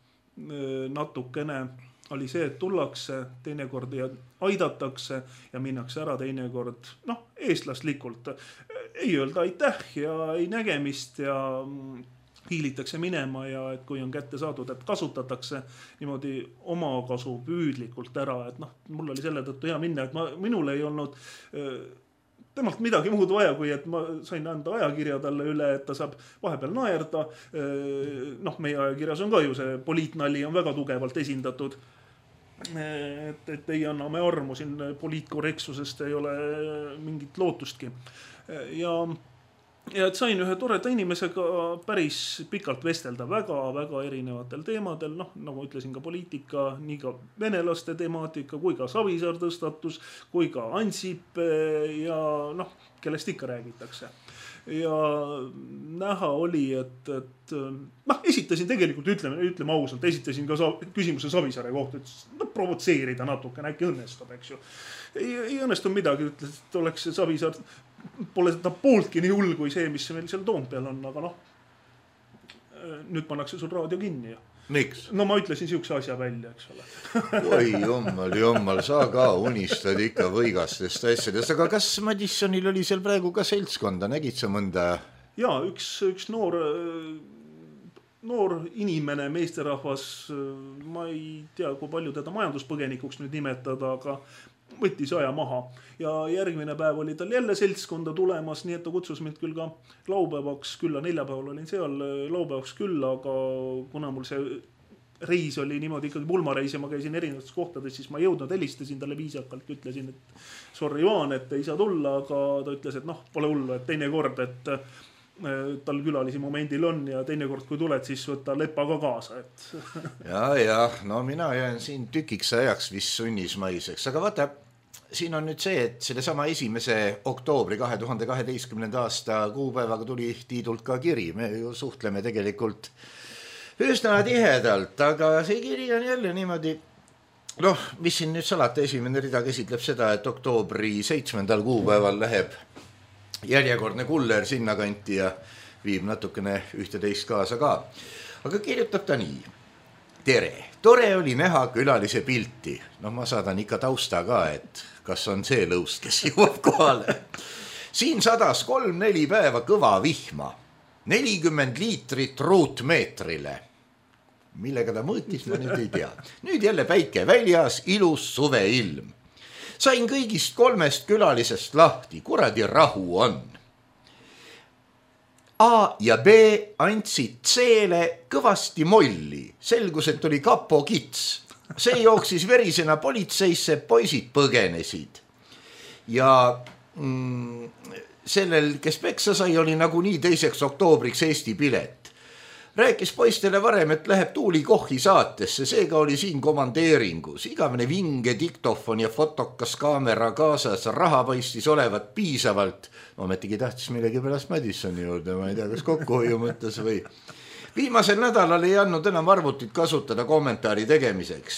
S3: natukene oli see, et tullakse teinekord ja aidatakse ja minnakse ära teinekord, noh, eestlaslikult. Ei öelda aitäh ja ei nägemist ja hiilitakse minema ja et kui on kätte saadud, et kasutatakse niimoodi oma kasu püüdlikult ära, et noh, mul oli selle tõttu hea minna, et ma, minul ei olnud temalt midagi muud vaja, kui et ma sain anda ajakirja talle üle, et ta saab vahepeal naerda. Noh, meie ajakirjas on ka ju see poliitnali on väga tugevalt esindatud, et, et ei anna me armu siin poliitkorrektsusest ei ole mingit lootustki ja Ja et sain ühe toreda inimesega päris pikalt vestelda väga-väga erinevatel teemadel, noh, nagu ütlesin ka poliitika, nii ka venelaste temaatika, kui ka Savisaar tõstatus, kui ka Ansip ja noh, kellest ikka räägitakse. Ja näha oli, et, et noh, esitasin tegelikult, ütleme, ütleme ausalt, esitasin ka küsimuse Savisaare kohta, et no, provotseerida natuke, äkki õnnestub, eks ju. Ei, ei õnnestu midagi, ütles, et oleks Savisaar pole seda pooltki nii hull kui see, mis meil seal Toompeal on, aga noh, nüüd pannakse sul raadio kinni. Miks?
S6: No ma ütlesin siukse asja välja, eks ole.
S3: Oi, jommal, jommal, sa ka unistad ikka võigastest asjadest, aga kas Madissonil oli seal praegu ka seltskonda, nägid sa mõnda?
S6: Jaa, üks, üks noor, noor inimene, meesterahvas, ma ei tea, kui palju teda majanduspõgenikuks nüüd nimetada, aga võttis aja maha ja järgmine päev oli tal jälle seltskonda tulemas, nii et ta kutsus mind küll ka laupäevaks külla, neljapäeval olin seal laupäevaks külla, aga kuna mul see reis oli niimoodi ikkagi pulmareis ja ma käisin erinevates kohtades, siis ma jõudnud, helistasin talle viisakalt, ütlesin, et sorry Jaan, et ei saa tulla, aga ta ütles, et noh, pole hullu, et teine kord, et tal külalisi momendil on ja teine kord, kui tuled, siis võtta lepa ka kaasa. Et...
S3: ja, ja, no mina jään siin tükiks ajaks vist sunnismaiseks, aga vaata, siin on nüüd see, et selle sama esimese oktoobri kahe tuhande kaheteistkümnenda aasta kuupäevaga tuli Tiidult ka kiri, me ju suhtleme tegelikult üsna tihedalt, aga see kiri on jälle niimoodi, noh, mis siin nüüd salata, esimene rida käsitleb seda, et oktoobri seitsmendal kuupäeval läheb järjekordne kuller sinna kanti ja viib natukene ühteteist kaasa ka. Aga kirjutab ta nii. Tere, tore oli näha külalise pilti. No ma saadan ikka tausta ka, et kas on see lõus, kes jõuab kohale. Siin sadas kolm-neli päeva kõva vihma. nelikümmend liitrit ruutmeetrile. Millega ta mõõtis, ma nüüd ei tea. Nüüd jälle päike väljas, ilus suveilm. Sain kõigist kolmest külalisest lahti, kuradi rahu on. A ja B andsid C-le kõvasti molli. Selgus, et oli kapo kits. See jooksis verisena politseisse, poisid põgenesid. Ja mm, sellel, kes peksa sai, oli nagu nii teiseks oktoobriks Eesti pilet. Rääkis poistele varem, et läheb Tuuli Kohhi saatesse, seega oli siin komandeeringus. Igavene vinge diktofon ja fotokas kaamera kaasas, raha paistis olevat piisavalt. Ometigi tahtis millegi pärast Madissoni juurde, ma ei tea, kas kokkuhoiu mõttes või. Viimasel nädalal ei andnud enam arvutit kasutada kommentaari tegemiseks.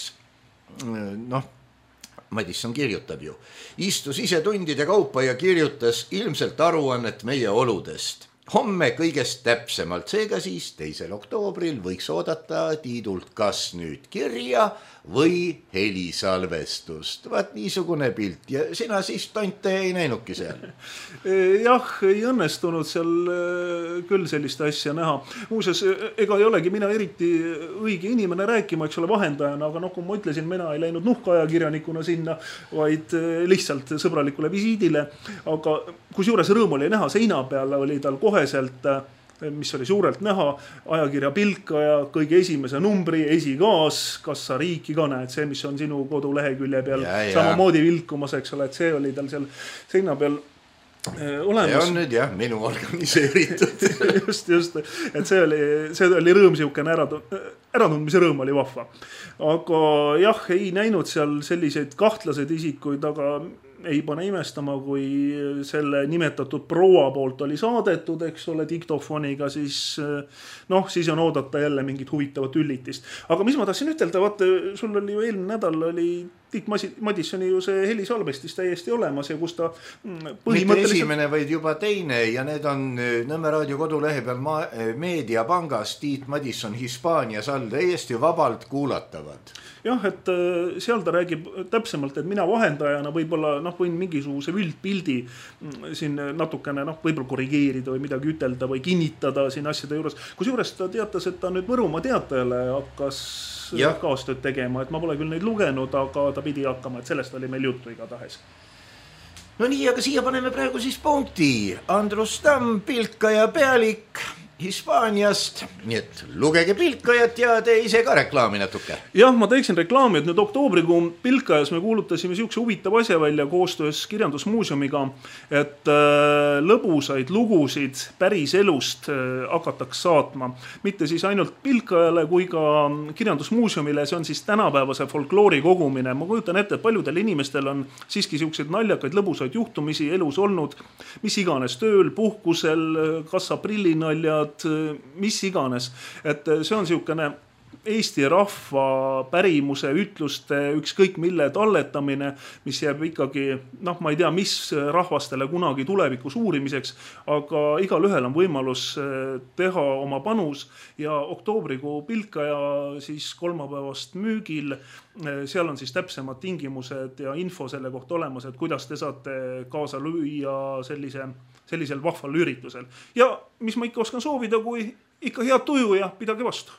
S3: Noh, Madisson kirjutab ju. Istus ise tundide kaupa ja kirjutas ilmselt aruannet meie oludest. Homme kõigest täpsemalt, seega siis teisel oktoobril võiks oodata Tiidult kas nüüd kirja või helisalvestust. Vaat niisugune pilt ja sina siis tonte ei näinudki seal.
S6: Jah, ei õnnestunud seal küll sellist asja näha. Muuseas, ega ei olegi mina eriti õige inimene rääkima, eks ole, vahendajana, aga noh, kui ma ütlesin, mina ei läinud nuhkaajakirjanikuna sinna, vaid lihtsalt sõbralikule visiidile. Aga kusjuures rõõm oli näha, seina peale oli tal koheselt, mis oli suurelt näha, ajakirja Pilkaja, kõige esimese numbri, esikaas, kas sa riiki ka näed, see, mis on sinu kodulehekülje peal ja, ja. Samamoodi vilkumas, eks ole, et see oli tal seal seina peal olemas.
S3: See on nüüd jah, minu organiseeritud.
S6: just, just, et see oli, see oli rõõm siukene äratundmise rõõm oli vahva. Aga jah, ei näinud seal selliseid kahtlased isikuid, aga ei pane imestama, kui selle nimetatud proua poolt oli saadetud, eks ole, diktofoniga, siis noh, siis on oodata jälle mingit huvitavat üllitist. Aga mis ma tahtsin ütelda, vaata, sul oli ju eelmine nädal oli Tiit Madissoni ju see helisalvestis täiesti olemas ja kus ta
S3: põhimõtteliselt... Mitte esimene, vaid juba teine ja need on Nõmme raadio kodulehe peal ma... meediapangas Tiit Madisson Hispaanias all täiesti vabalt kuulatavad.
S6: Jah, et seal ta räägib täpsemalt, et mina vahendajana võib-olla noh, võin mingisuguse üldpildi siin natukene noh, võib-olla korrigeerida või midagi ütelda või kinnitada siin asjade juures. Kusjuures ta teatas, et ta nüüd Võrumaa Teatajale hakkas ja. kaastööd tegema, et ma pole küll neid lugenud, aga ta pidi hakkama, et sellest oli meil juttu igatahes.
S3: No nii, aga siia paneme praegu siis punkti. Andrus Tamm, Pilkaja pealik Hispaaniast, nii et lugege Pilkajat ja tee ise ka reklaami natuke.
S6: Jah, ma teeksin reklaami, et nüüd oktoobrikuu Pilkajas me kuulutasime siukse huvitav asja välja koostöös Kirjandusmuuseumiga, et äh, lõbusaid lugusid päris elust äh, hakataks saatma. Mitte siis ainult Pilkajale kui ka Kirjandusmuuseumile, see on siis tänapäevase folkloori kogumine. Ma kujutan ette, et paljudel inimestel on siiski siukseid naljakaid lõbusaid juhtumisi elus olnud, mis iganes tööl, puhkusel, kas aprillinalja, mis iganes, et see on siukene Eesti rahva pärimuse ütluste ükskõik mille talletamine, mis jääb ikkagi, noh, ma ei tea, mis rahvastele kunagi tulevikus uurimiseks, aga igal ühel on võimalus teha oma panus ja oktoobrikuu Pilkaja siis kolmapäevast müügil, seal on siis täpsemad tingimused ja info selle kohta olemas, et kuidas te saate kaasa lüüa sellise, sellisel vahval üritusel. Ja mis ma ikka oskan soovida, kui ikka head tuju ja pidage vastu.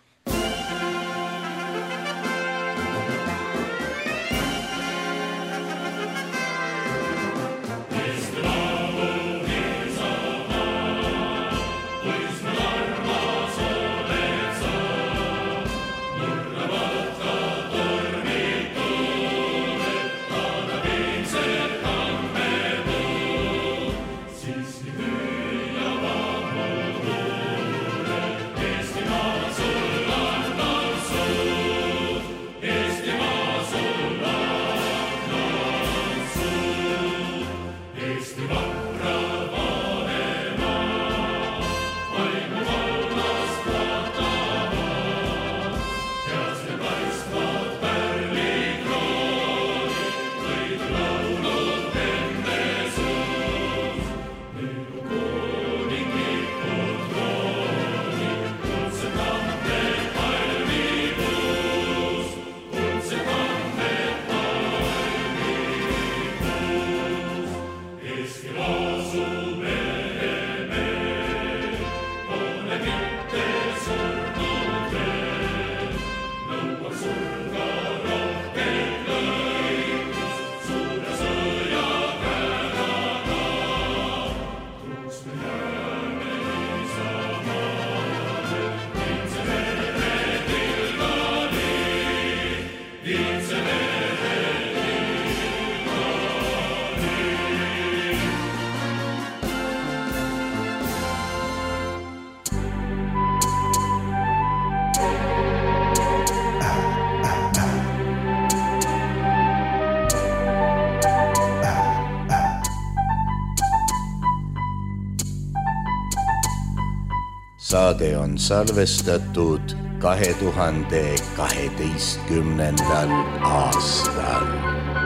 S3: saade on salvestatud kahe tuhande kaheteistkümnendal aastal.